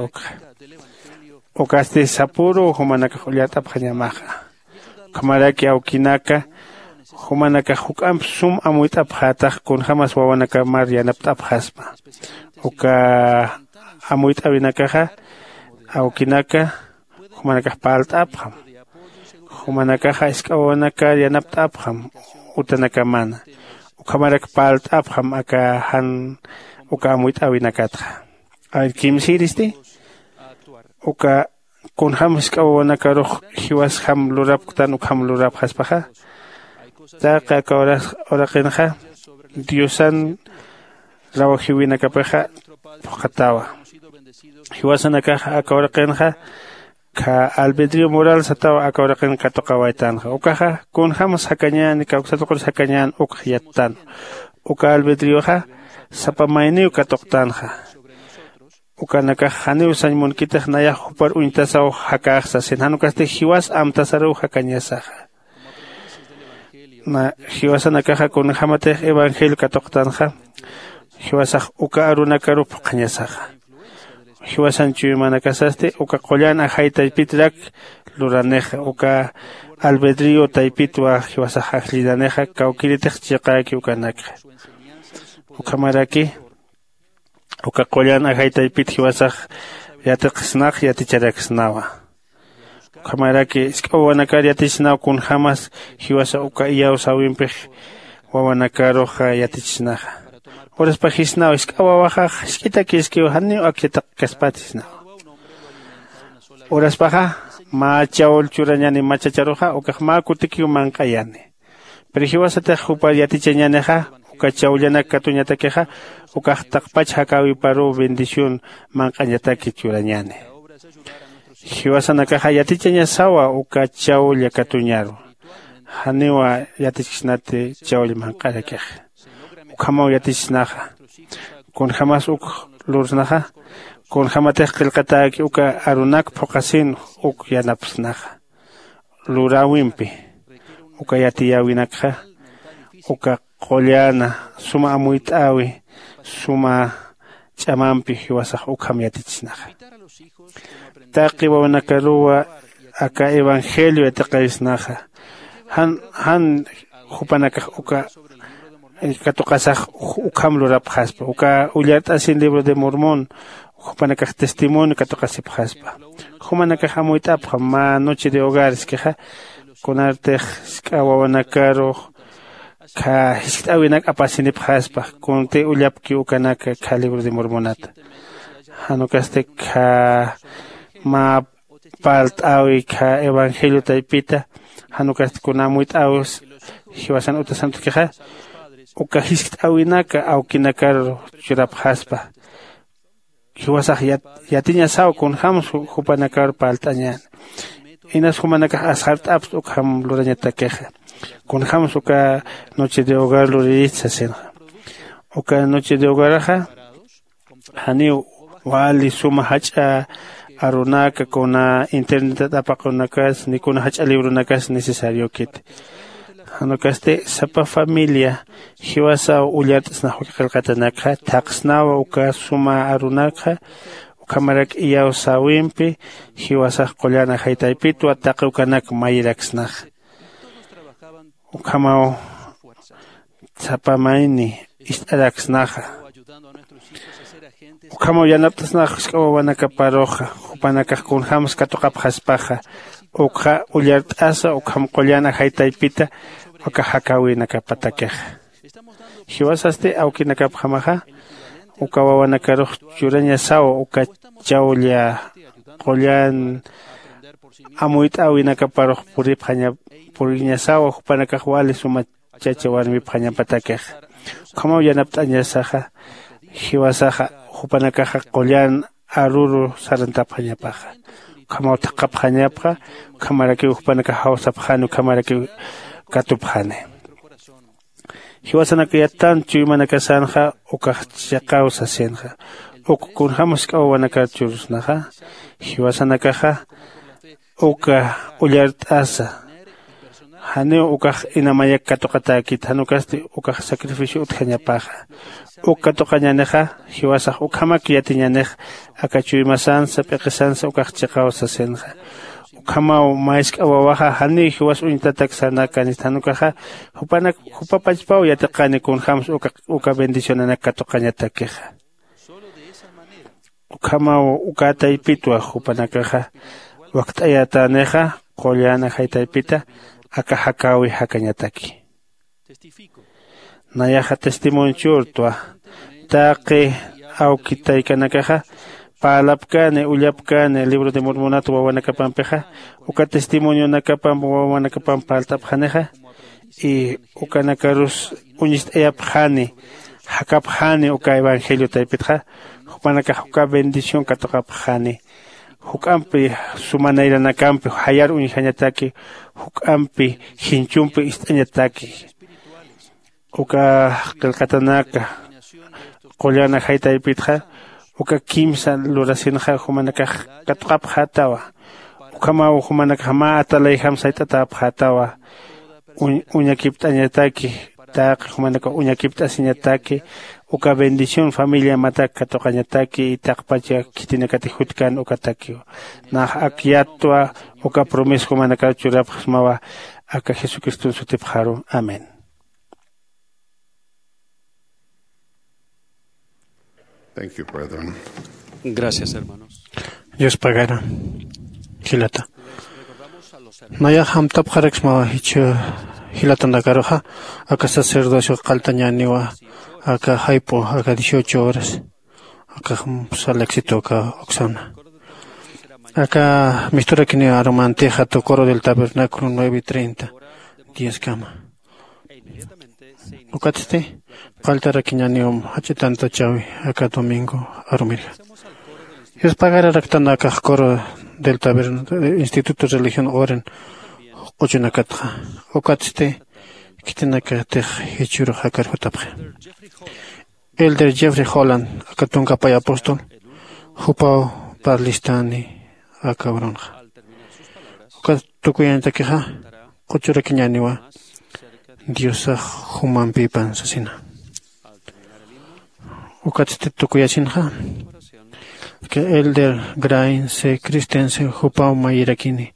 ukaste sapuro humanaka ullert apjañamaja kamaraki awkinaka humanaka huk'am sum amuyt apjataq kun hamas wawanaka mar yanapt apjaspa uka amuyt awinakaja awkinaka humanaka palt apjam humanaka iskawanaka yanapt apjam utanaka mana ukamarak palt apjam aka han uka amuyt awinakatja kimsiristi uka kun ham iskawanaka ruq hiwas ham lurapkutan ukham lurap haspaja taqa oraqinja diosan rawajiwinakapaja qatawa hiwasanaka aka oraqinja ka albedrío moral satawa aka oraqin katoqawaitanja ukaja kun hamas hakañani kawsatuqur hakañan uqyattan uka albedríoja sapamayniw katoqtanja ukanaka haniw sañmunkitaq nayaq hupar uñtasaw hakaqsa sinhanukaste hiwas amtasaruw hakañasaja na hiwasanakaja kun hamatej evangelio katoqtanja hiwasaq uka arunakarup qañasaja hiwasan chuymanakasaste uka qollan haytaypitrak luraneja uka albedrío taypitwa hiwasaq aqlidaneja kawkiritaq chiqaki ukanaka ukamaraki uka qollan haytaypit hiwasaq yatiqisnaq yaticharakisnawa ukamaraki iskawanakar yatichisnawa kun hamas hiwasa uka iyaw sawinpej wawanakaroja yatichisnaja uraspa hisnawa iskawawaja iskitaki iskiwa haniw akyataq kaspatisnawa uraspaja machawul churañani machacharuja ukaq ma kutikiw manqayani pero hiwasate hupa yatichañaneja uka chawllana katuñatakeja uka taqpach hakawi paru bendición manqañataki churañane hiwasanakaja yatichaña sawa uka chawlla katuñaru haniwa yatichisnate chawlla manqarakeja ukamaw yatichisnaja kun jamas uk lursnaja kun jamatej qilqataki uka arunak phoqasin uk yanapsnaja lurawimpi uka yatiyawinakja uka qollana suma amuyt'awi suma ch'amanpi hiwasaq ukham yatichisnaja taqi wawanakaruwa aka evangelio yataqarisnaja han hupanakaj uka katuqasaq ukham lurapqaspa uka ullart'asin libro de Mormón hupanakaj testimonio katuqasipqaspa humanakaj amuyt'apqa ma noche de hogares keja kunartej sk'awawanakaruj ka hisk'awinak apasinipqaspa kunte ullapki ukanaka ka libro de Mormonata hanukaste ka ma palt'awi ka evangelio taypita hanukaste kunamuyt'awi hiwasan uta santo keja uka hisk'awinaka awkinakaru churapqaspa hiwasaq yatiña saw kun hamus hupanakaru palt'añan inas humanakaj ashart'aps ukham lurañatakeja kun hamus uka noche de hogar luritzasen uka noche de hogaraja hani wali suma hach'a arunaka kuna internet apaqunakas ni kuna hach'a librunakas necesario kit hanukaste sapa familia hiwasa ullart'asna qilqatanaka taqsnawa uka suma arunaka ukamarak iyaw sawimpi hiwasaq qollana haytaypitu ataqi ukanak mayraksnaq ukamaw sapamayni ist'araksnaqa ukamaw yanaptasnaq q'awawanaka paroja hupanakaq kunhamus katuqapqaspaqa ukha ullart'asa ukham qollana haytaypita uka hakawinaka patakeqa hiwasaste awkinakapqamaqa uka wawanakaruj churaña sawa uka chawlla qollan amuyt'awinaka paruj puriña sawa hupanakaq wali suma chacha warmipaqaña patakeq ukamaw yanapt'añasaqa hiwasaqa hupanakaqa qollan aruru sarantapaqañapaqa ukamaw taqapaqañapaqa ukamaraki hupanaka hawsapaqani ukamaraki katupaqani hiwasanaka yatanchu imanakasanja ukaq chaqawsasenja kunhamus k'awawanaka churusnaja hiwasanakaja uka ullart'asa hani ukaq inamaya katuqatakit hanukaste ukaq sacrificio utqañapaja uka tuqañaneja hiwasaq ukhamaki yatiñanej akachuymasansa p'iqisansa ukaq chaqawsasenja ukamaw maisk'awawaja hani hiwas uñitatak sanakanis hanukaja hupapachpaw yataqani kunhamus uka bendicionanak katuqañatakeja ukamaw ukataypitwa hupanakaja waqt'ayataneja qollana haytaypita aka hakawi hakañataki nayaja testimonio churtwa taqi awkitaykanakaja palapkane ullapkane libro de Mormonato wawanakapanpeja uka testimonio nakapan wawanakapan paltapjaneja y ukanakarus uñist'ayapjani hakapjani uka evangelio taypitja hupanaka uka bendición katuqapjani huk'ampi sumanayranakampih hayar uñihañataki huk'ampi hinchumpi ist'añataki uka qilqatanaka qollana haytaypitja uka kimsa lurasinja humanakaj katuqapaq hatawa ukamaw humanakaj ma atalay hamsaytatapaq hatawa uñakipt'añataki taq humanaka uñakipt'asiñataki uka bendición familia matak katuqañataki taqpacha kitinakati hutkan ukataki naj akyatwa uka promis humanaka churapaq mawa aka Jesucristo sutipqaru amén. Thank you, brethren. Gracias, hermanos. Dios pagara. Hilata. Naya hamtap khareks mawa hicho hilata nagaroja aka sacerdocio qaltañaniwa aka haipo aka 18 horas aka sal éxito aka oxana aka mistura kini aromanteja to coro del tabernáculo 9:30 10 cama Ukatzte, falta kiñanium, hachitanta chawi, acá domingo, arumirga. Es pagar a rectanaca coro del taberno, Instituto de Religión Oren, Ochunakatja. Ukatzte, kitinaka tej hichuru hakar hutapje. Elder Jeffrey Holland, akatunka pay apóstol, hupao parlistani, akabronja. Ukatukuyanita keja, kuchura kiñaniwa, Diosa human pipan sasina. Ukatzte tukuyachinja, que Elder Grain se cristense hupao mayirakini.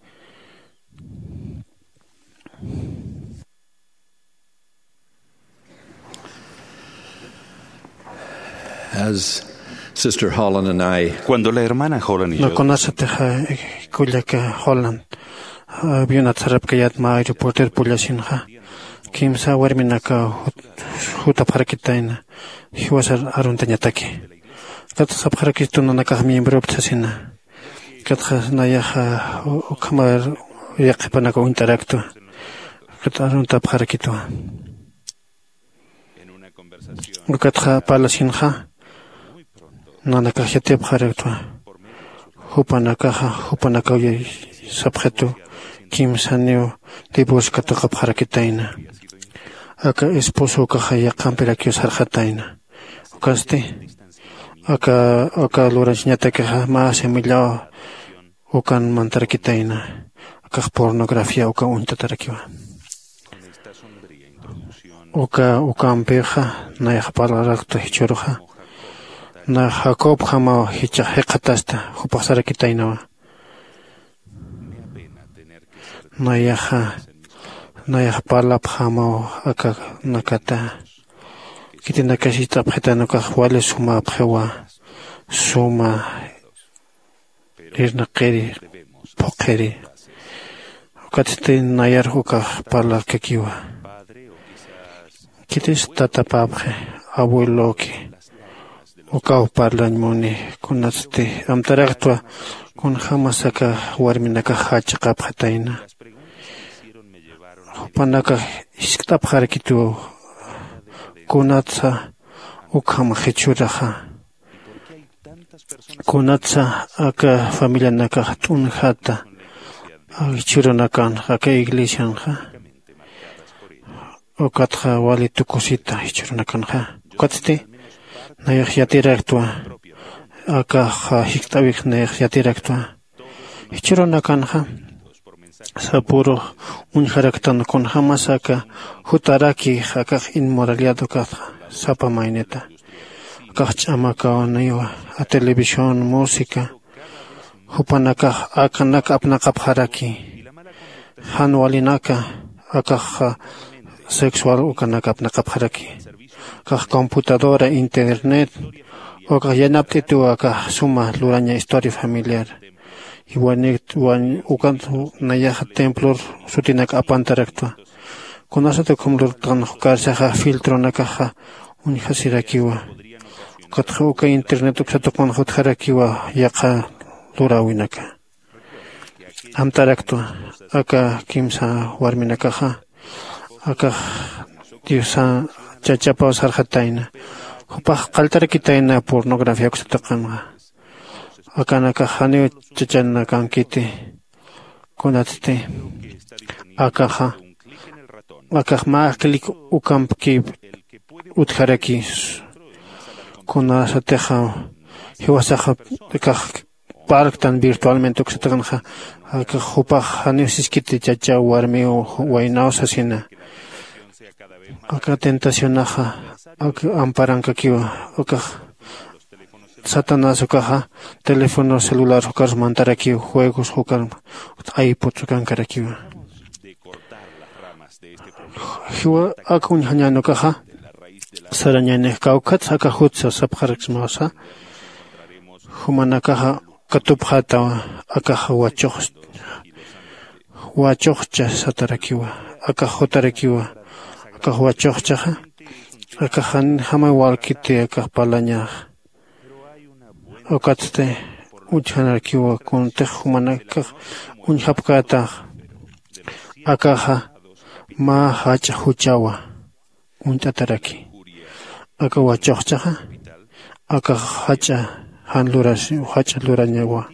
As Sister Holland and I, Cuando la hermana Holland y yo No conocete kullaka Holland. Biuna tsarap kayat ma reporter pulashinja. Kimsa warminaka huta parakitaina. Hiwasar aruntanyataki. Kata sabharakituna nakah miembro ptasina. Kata nayaha ukamar yaqipanaka interactua. Kata arunta paharakitua. Ukatha palashinja. Nanaka jete paharakitua. Hupanaka uye sabjetu. Kimsa neo dibus katoka paharakitaina. Aka esposo kaha yaqampirakios harjataina. Ukaste. Aka lurachñata kaha ma semillao. Ukan mantarakitaina. Aka pornografía uka untatarakива. Uka ampeja na yaqpalarakta hichuruja. Na Jacob jama hicha heqatasta hupasarakitainawa. Na yaqpalap jama aka nakata. Kitina kasita pjeta no kahwale suma pjewa. Suma irna qeri poqeri. Ukatzte nayar uka pala kekiwa. Kitis tatapapje abuelo ki. Uka parlan moni kunatzte amtaraktua kun jamasaka warminaka hachqa pjataina. Panaka iskitap harakitu kunatsa ukama hechuraja. Kunatsa aka familia naka tunjata. Hichurunakan aka iglesia nja. Ukatja wali tukusita hichurunakan ja. Ukatzte nayaj yatiraktua. Aka hiktawik nayaj yatiraktua. Hichurunakan ja. Sapuro unjaraktan con jamasaka hutaraki hakaj inmoralidad ukatja sapa maineta kach amaka onaiwa a televisión música hupanaka akanaka apnaka haraki hanwalinaka akaj sexual ukanaka apnaka haraki kaj computadora internet okaj yanaptitu akaj suma luraña historia familiar. Wan ukantu nayaja templor sutinak apantaraktua. Kunasate kumlur tan hukarsaja filtro nakaja unjasirakiwa. Katja uka internet uksatukman hutharakiwa yaqa lurawinaka. Amtaraktua. Aka kimsa warminakaja. Aka diosa chachapa sarjataina. Hupaj qaltarakitaina pornografía uksatukanga. Akanaka haneo chachana kankite kunatzte akaja akajma klik ukampki utjaraki kunasateja hiwasaja akaj parktan virtualmente uksatanja akajupaj haneo siskite chacha warmeo wainaosasina aka tentacionaja aka amparankakiwa akaj Satanás ukaja teléfono celular hukar mantaraki juegos hukar iPod ukan karakiwa. Hiwa akun hanyano kaja saranyane kaukat akahutsa sabharksmasa humanakaja katupjata akaja wachochcha satarakiwa akahotarakiwa akahuachochcha akajan hamawalkite akapalaña Okatzte uchanarkiwa kun tejumanaka unhapkata akaja ma hacha huchawa untataraki aka wachoqchaqa aka hacha hanluras hacha lurañawa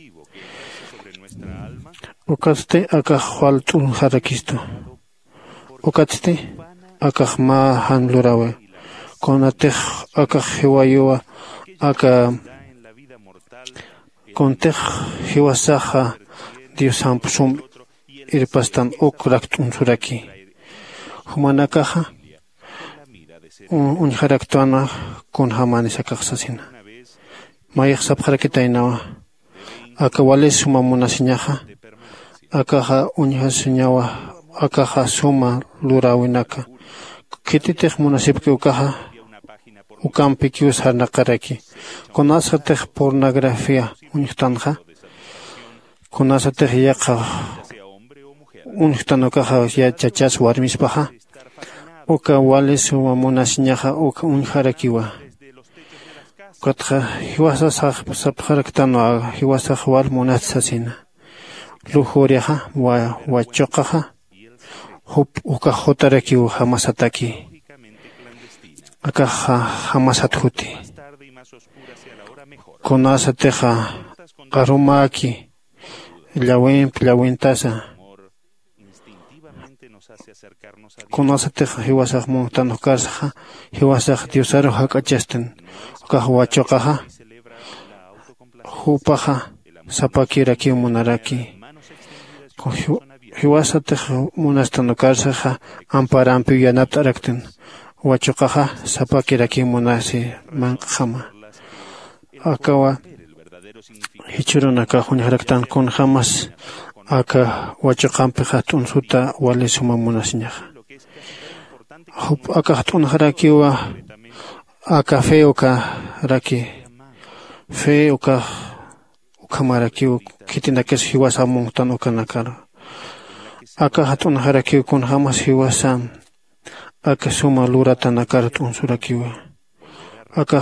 ukaste aka faltun harakisto ukaste aka ma hanlurawe konate aka hiwayuwa aka konte hiwasaha Dios ampsum irpastan ukraktun suraki humanakaha un haraktana con hamani sakaksasina mayakh sabharakitainawa aka wale suma munasiñaha akaha unhasiñawa akaha suma lurawinaka kititek munasipki ukaha ukampi kius harnakaraki konasatek pornografía unhtanja konasatek yaqa unhtanokaha ya chachas warmispaha uka wale suma munasiñaha uka unharakiwa Kotha hiwasa sabharaktano hiwasa wal munatsasina lujuriaha wa choqaha uka hotaraki hamasataki akaha hamasathuti konasateja qarumaki llawintasa konasateja hiwasa muntano karsaja hiwasa diosaro hakachastan Kahuachokaha, Hupaha, Sapakiraki Munaraki, Hiwasate Munastano Karsaha, Amparampi Yanaptarakten, Huachokaha, Sapakiraki Munasi Manjama, Akawa, Hichurunaka Hunharaktan con Hamas, Aka Huachokampehat Unsuta, Walisuma Munasiñaja. Akahatun Harakiwa. Aka feo ka raki feo ka ukamaraki kitinakes hiwasa montan ukanakar aka hatun haraki kun hamas hiwasan aka suma lurata nakar unsurakiwa aka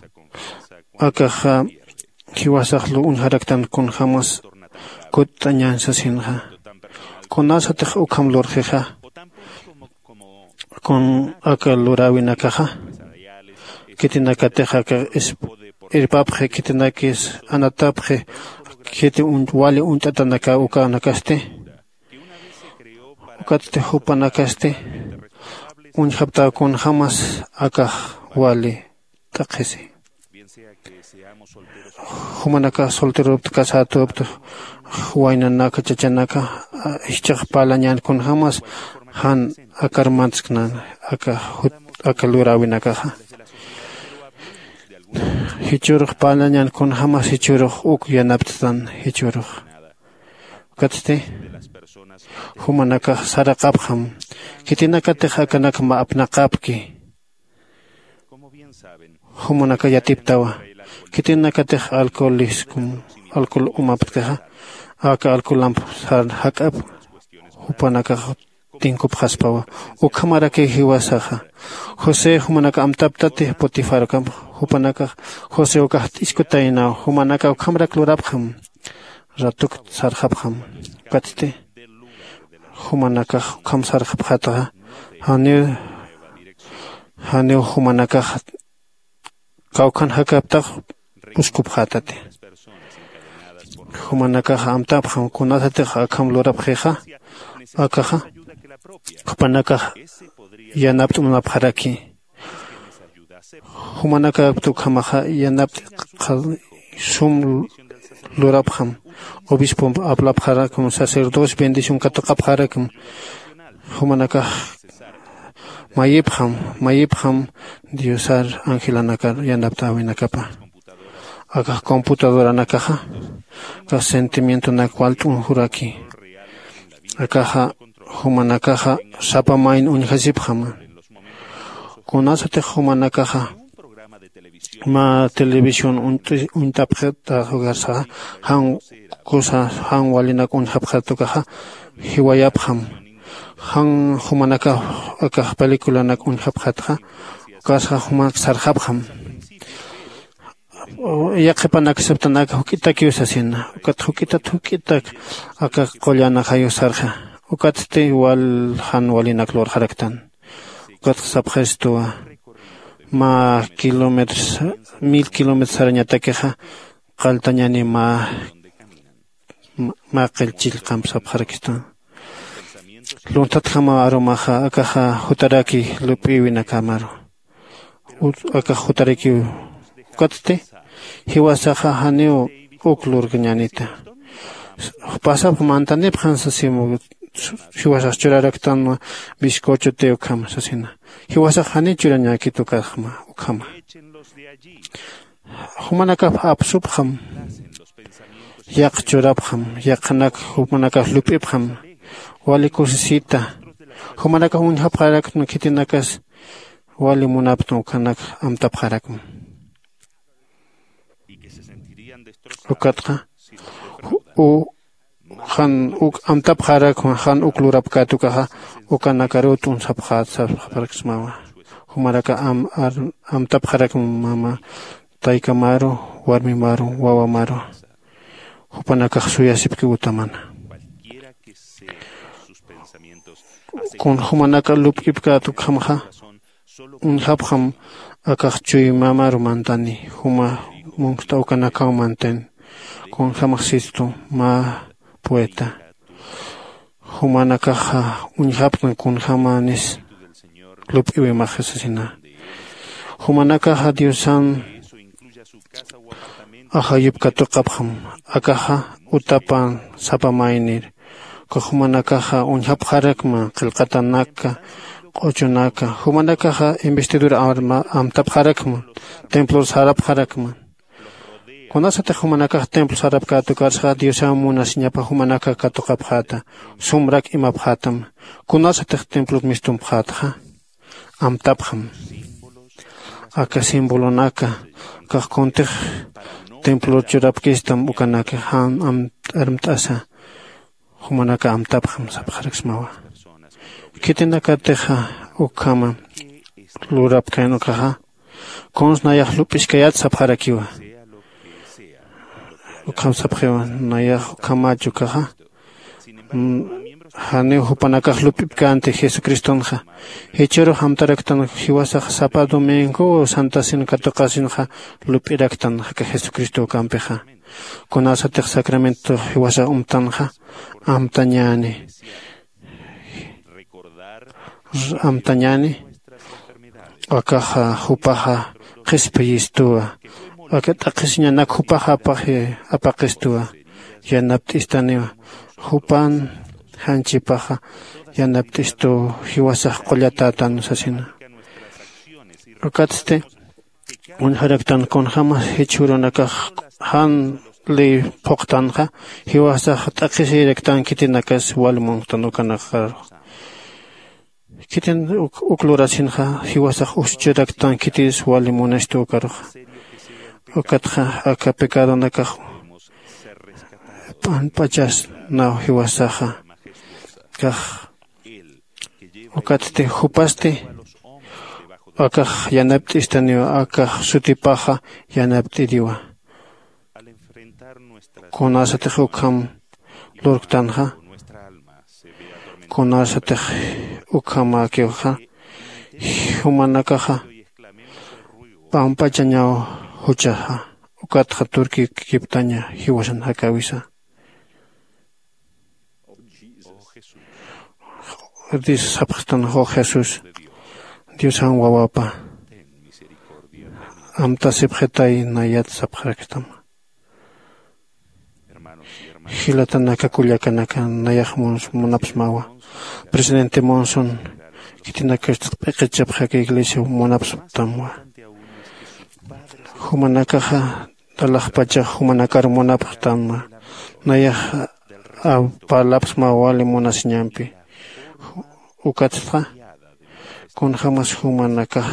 ha hiwasaklu un haraktan kun hamas kutanyan sasinha konasateh ukam lorjeja kon aka lurawinakaja Kitinakateja que es el papje kitinakis anatapje kiti un wali un tatanaka uka nakaste ukaste hupanakaste un hapta con hamas aka wali takesi humanaka soltero casado huayna naka chachanaka ichach palanyan con hamas han akarmansknan aka lurawinaka Hichuruk palanyan kun hamas hichuruk uk yanaptan hichuruk. Katste humanaka sarakabham kitinaka tejakanaka ma apnakapki. Humanaka yatiptawa kitinaka tej alcoholiskum alcohol umapteja aka alcoholamp sar hakap hupanaka tinkup haspawa ukamarake hiwasaja Jose humanaka amtaptate potifarkam hupanaka Jose uka iskutaina humanaka ukamra klurabham ratuk sarhabham katste humanaka ukam sarhabhata haneu humanaka kaukan hakapta uskuphatate humanaka amtapham kunasate akam lurabheja akaha hupanaka yanapt unapharaki humanaka tukamaha yanapt sum lurabham obispo aplabharakum sacerdotes bendición kataqabharakum humanaka mayibham diosar angelanaka yanapta winakapa aka computadora nakaha ka sentimiento nakwaltun huraki akaha humanakaha sapamain unhasibham kunasate humanakaha ma televisión untapjeta hogarsa han kusa han walinak unhapjatukaha hiwayabham han humanaka aka película nak unhapjatha kasa humak sarhabham yaqepanak septanak hukitaki usasina ukat hukitak aka qollana hayo sarja ukatte wal han walinak lor haraktan Ukat sapgestua. Ma kilómetros, 1000 kilómetros arañatakeja. Qaltañani ma qilchil qamsap harakistan. Luntat jama aromaja akaja hutaraki lupiwina kamaro. Aka hutaraki katste hiwasaja haneo uklur gñanita. Pasap mantanep hansasimo hiwasaj churaraktan bizcocho teo kama sasina. Hiwasaj hani churañaki tukajma ukama. Humanaka apsubham yak churabham yaknak humanaka lupibham wali kusisita humanaka unhapharak kitinakas wali munaptun kanak amtapharak ukatqa han amtapharak han uklurapkatukaha ukanakarutum saphaksmawa humanaka amtapharak mama Taikamaru, Warmimaru, Wawamaru, Hupanaka Suyasipki Utamana. Con Humanaka Lupkipka Tukhamha, Unhabham, Akachui Mamaru Mantani, Huma Munkstaukanaka Manten, con Hamaxisto, Ma Poeta. Humanakaha, Unhabhan con Hamanis, Lupiwi Majasina. Humanakaha Diosan. Aja yupkatuqapqam akaja utapan sapamaynir humanakaja unhapqarakman qillqatanaka q'uchunaka humanakaja investidura amtapqarakman templo sarapqarakman kunasata humanakaja templo sarapkatukarsqa Dioswan munas ñapa humanaka katuqapqata sumrak imapqatam kunasata templo mistumpqataja amtapqam aka simbolonaka kaqkuntij templo churapkistam ukanaka han armtasa humanaka amtapqam sapqaraksmawa kitinaka teja ukama lurapkanukaja konsnayaj lupishkayat sapqarakiwa ukam sapqiwa nayaj ukamachukaja Hane hupanakaj lupipkante Jesucristonja. Hechero hamtaraktan hiwasaj sapa domingo santasin katokasinja lupiraktan que Jesucristo campeja. Konasatej sacramento hiwasaj umtanja amtañani. Amtañani. Akaja hupaja jespeyistua. Akatakisñanak hupaja apakistua. Yanaptistaniwa. Hupan hanchipaja yanaptisto hiwasaj qollatan sasina. Ukatste unharaktan con jamas hechuronakaj han li poqtanja hiwasaj taqisirektan kitinakas walmontan ukanajar. Kitin uklurasinja hiwasaj uschuraktan kitis walimunestu ukaruja. Ukatja aka pecado nakaj pan pachas na hiwasaja. Ukatste hupaste akaj yanaptistaniwa akaj sutipaja yanaptiriwa kunasatej ukam lurktanja kunasatej ukamakiwja humanakaja pampachañaw huchaja ukatja turki kiptaña hiwasan hakawisa Dice sapastan ho Jesús, Dios han wawapa, amta sepjetay nayat sapjaktam. Hilatanaka kulyakanaka nayahmons monapsmawa. Presidente Monson, kitinaka pekechapjaka iglesia monapstamwa. Humanakaja talajpacha humanakar monapstamwa. Nayah palapsma wali monasñampi. Ukatfa con jamás humanaka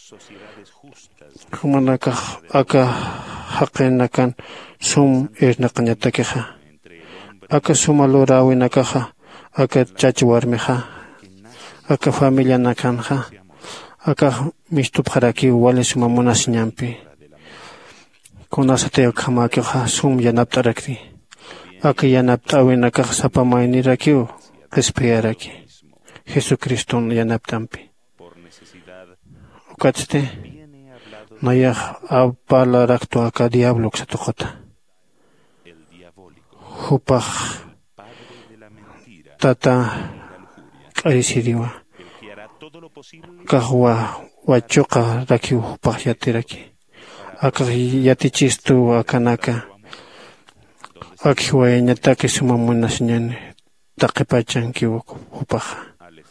aka haqenakan sum irnaqañatakeja aka sumaluraawinakaja aka chachiwarmeja aka familia nakanja aka mistupjaraki wali sumamunasñampi kunasateo kamakeja sum yanaptarakti aka yanaptawinakaja sapamaynirakiu qespiyaraki Jesucristo yanaptampi. Ukatzte, Nayah Abala Rakto Aka Diablo Xatujota. Hupach Tata Karisidiwa. Kahwa Wachoka Raki Hupach Yatiraki. Aka Yatichistu Akanaka. Akiwa Nyataki Sumamunasñan Takipachan Kiwok Hupach.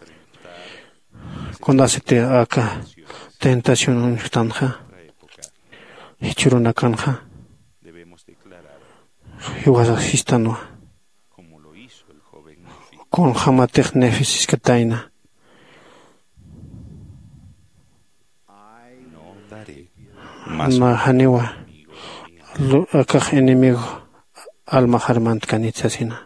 Condacete Aka Tentación Tanja. Hichuruna Kanja. Hiwasistano. Con Hamatek Nefis Kataina. Mahaniwa. Akaj enemigo. Alma Harmant Kanitzasina.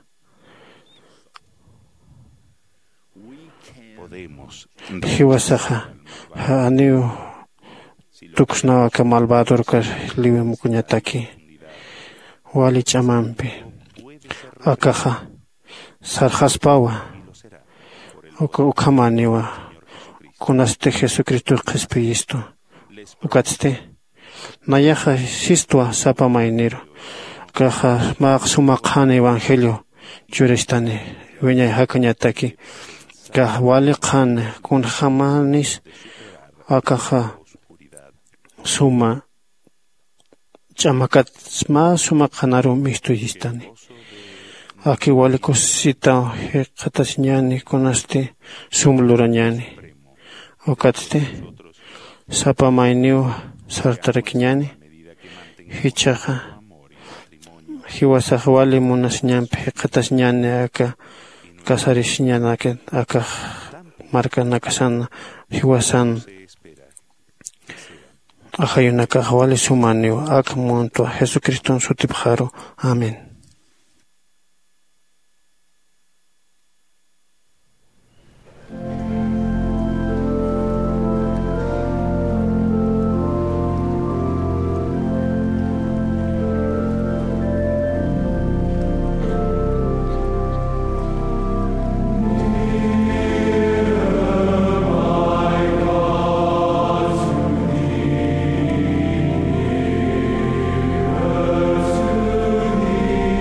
Hiwasaja. Aniu. Tuxnawa Kamalbador Kar Liwe Mukunyataki. Wali Chamampi. Akaja. Sarjaspawa. Ukamaniwa. Kunaste Jesucristo Jespisto. Ukatzte. Nayaja Sistua Sapa Mainiro. Kaja Maxumakhan Evangelio. Churistani. Viña Hakanyataki. Kah Wali Khan. Kun Hamanis. Akaja. Suma chamakat suma kanaru mistuyistani. Aki walikos sita hekatasiñani konaste sumlurañani. Okaste sapa mainiu sartarakiñani. Hichaja hiwasaj wali munasñampi hekatasiñani aka kasarisiñana aka marca nakasana hiwasan. Ajayunaka Wali Sumanio, Akmonto, Jesucristo Sutipjaro. Amén. Amen.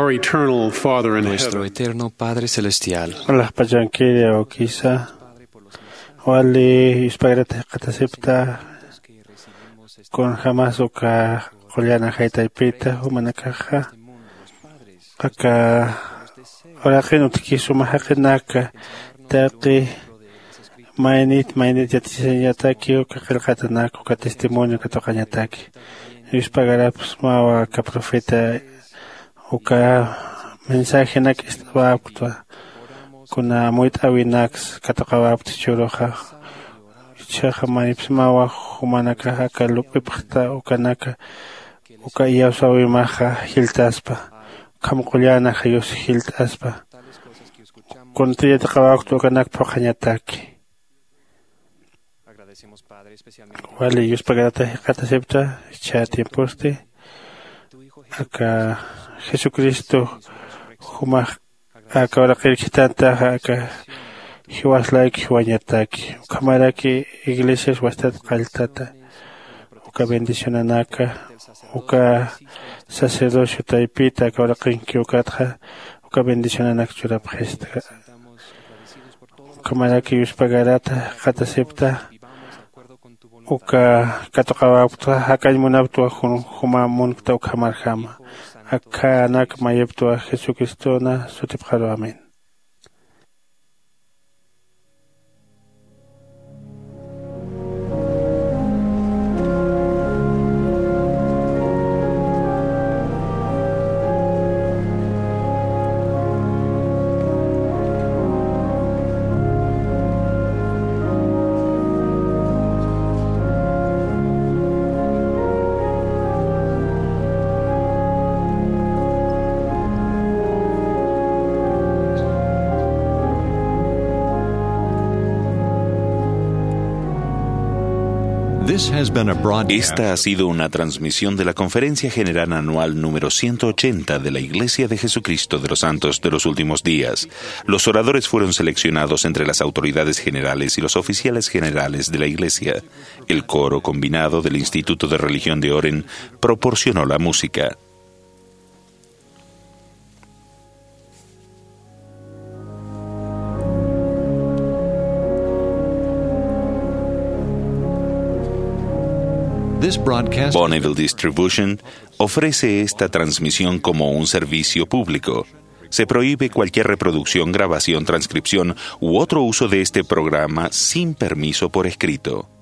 our eternal Father in Nuestro heaven, eterno Padre Celestial, Allah pajankiria o kisa wali ispagata katasipta con jamás uka Juliana Haitaipita humanakaja aka orakin utkisu mahakinaka taqi mainit yataki uka qilqatanak uka testimonio katoqañataki ispagaraps mawa ka profeta uka mensaje nak istawaptwa kuna muit awinax kataqawapti churoja chaja manipsmawa humanaka haka lupipta ukanaka uka yawsawimaja hiltaspa kamqullana hayus hiltaspa kuntiya taqawaqtu ukanak proqañataki wali yuspagarata qatasipta cha tiemposte aka Jesucristo huma aka ora qirchitanta aka hiwaslaki hiwañataki kamaraki iglesias wastat qaltata uka bendicionanaka uka sacerdocio taipita aka ora qinkiukatqa uka bendicionanak churapqista kamaraki yuspagarata qatasipta uka katoqawapta hakañmunaptua huma munkta uka marjama acá anak mayeptua Jesucristo na sutipqaro amen. Esta ha sido una transmisión de la Conferencia General Anual número 180 de la Iglesia de Jesucristo de los Santos de los Últimos Días. Los oradores fueron seleccionados entre las autoridades generales y los oficiales generales de la Iglesia. El coro combinado del Instituto de Religión de Oren proporcionó la música. Bonneville Distribution ofrece esta transmisión como un servicio público. Se prohíbe cualquier reproducción, grabación, transcripción u otro uso de este programa sin permiso por escrito.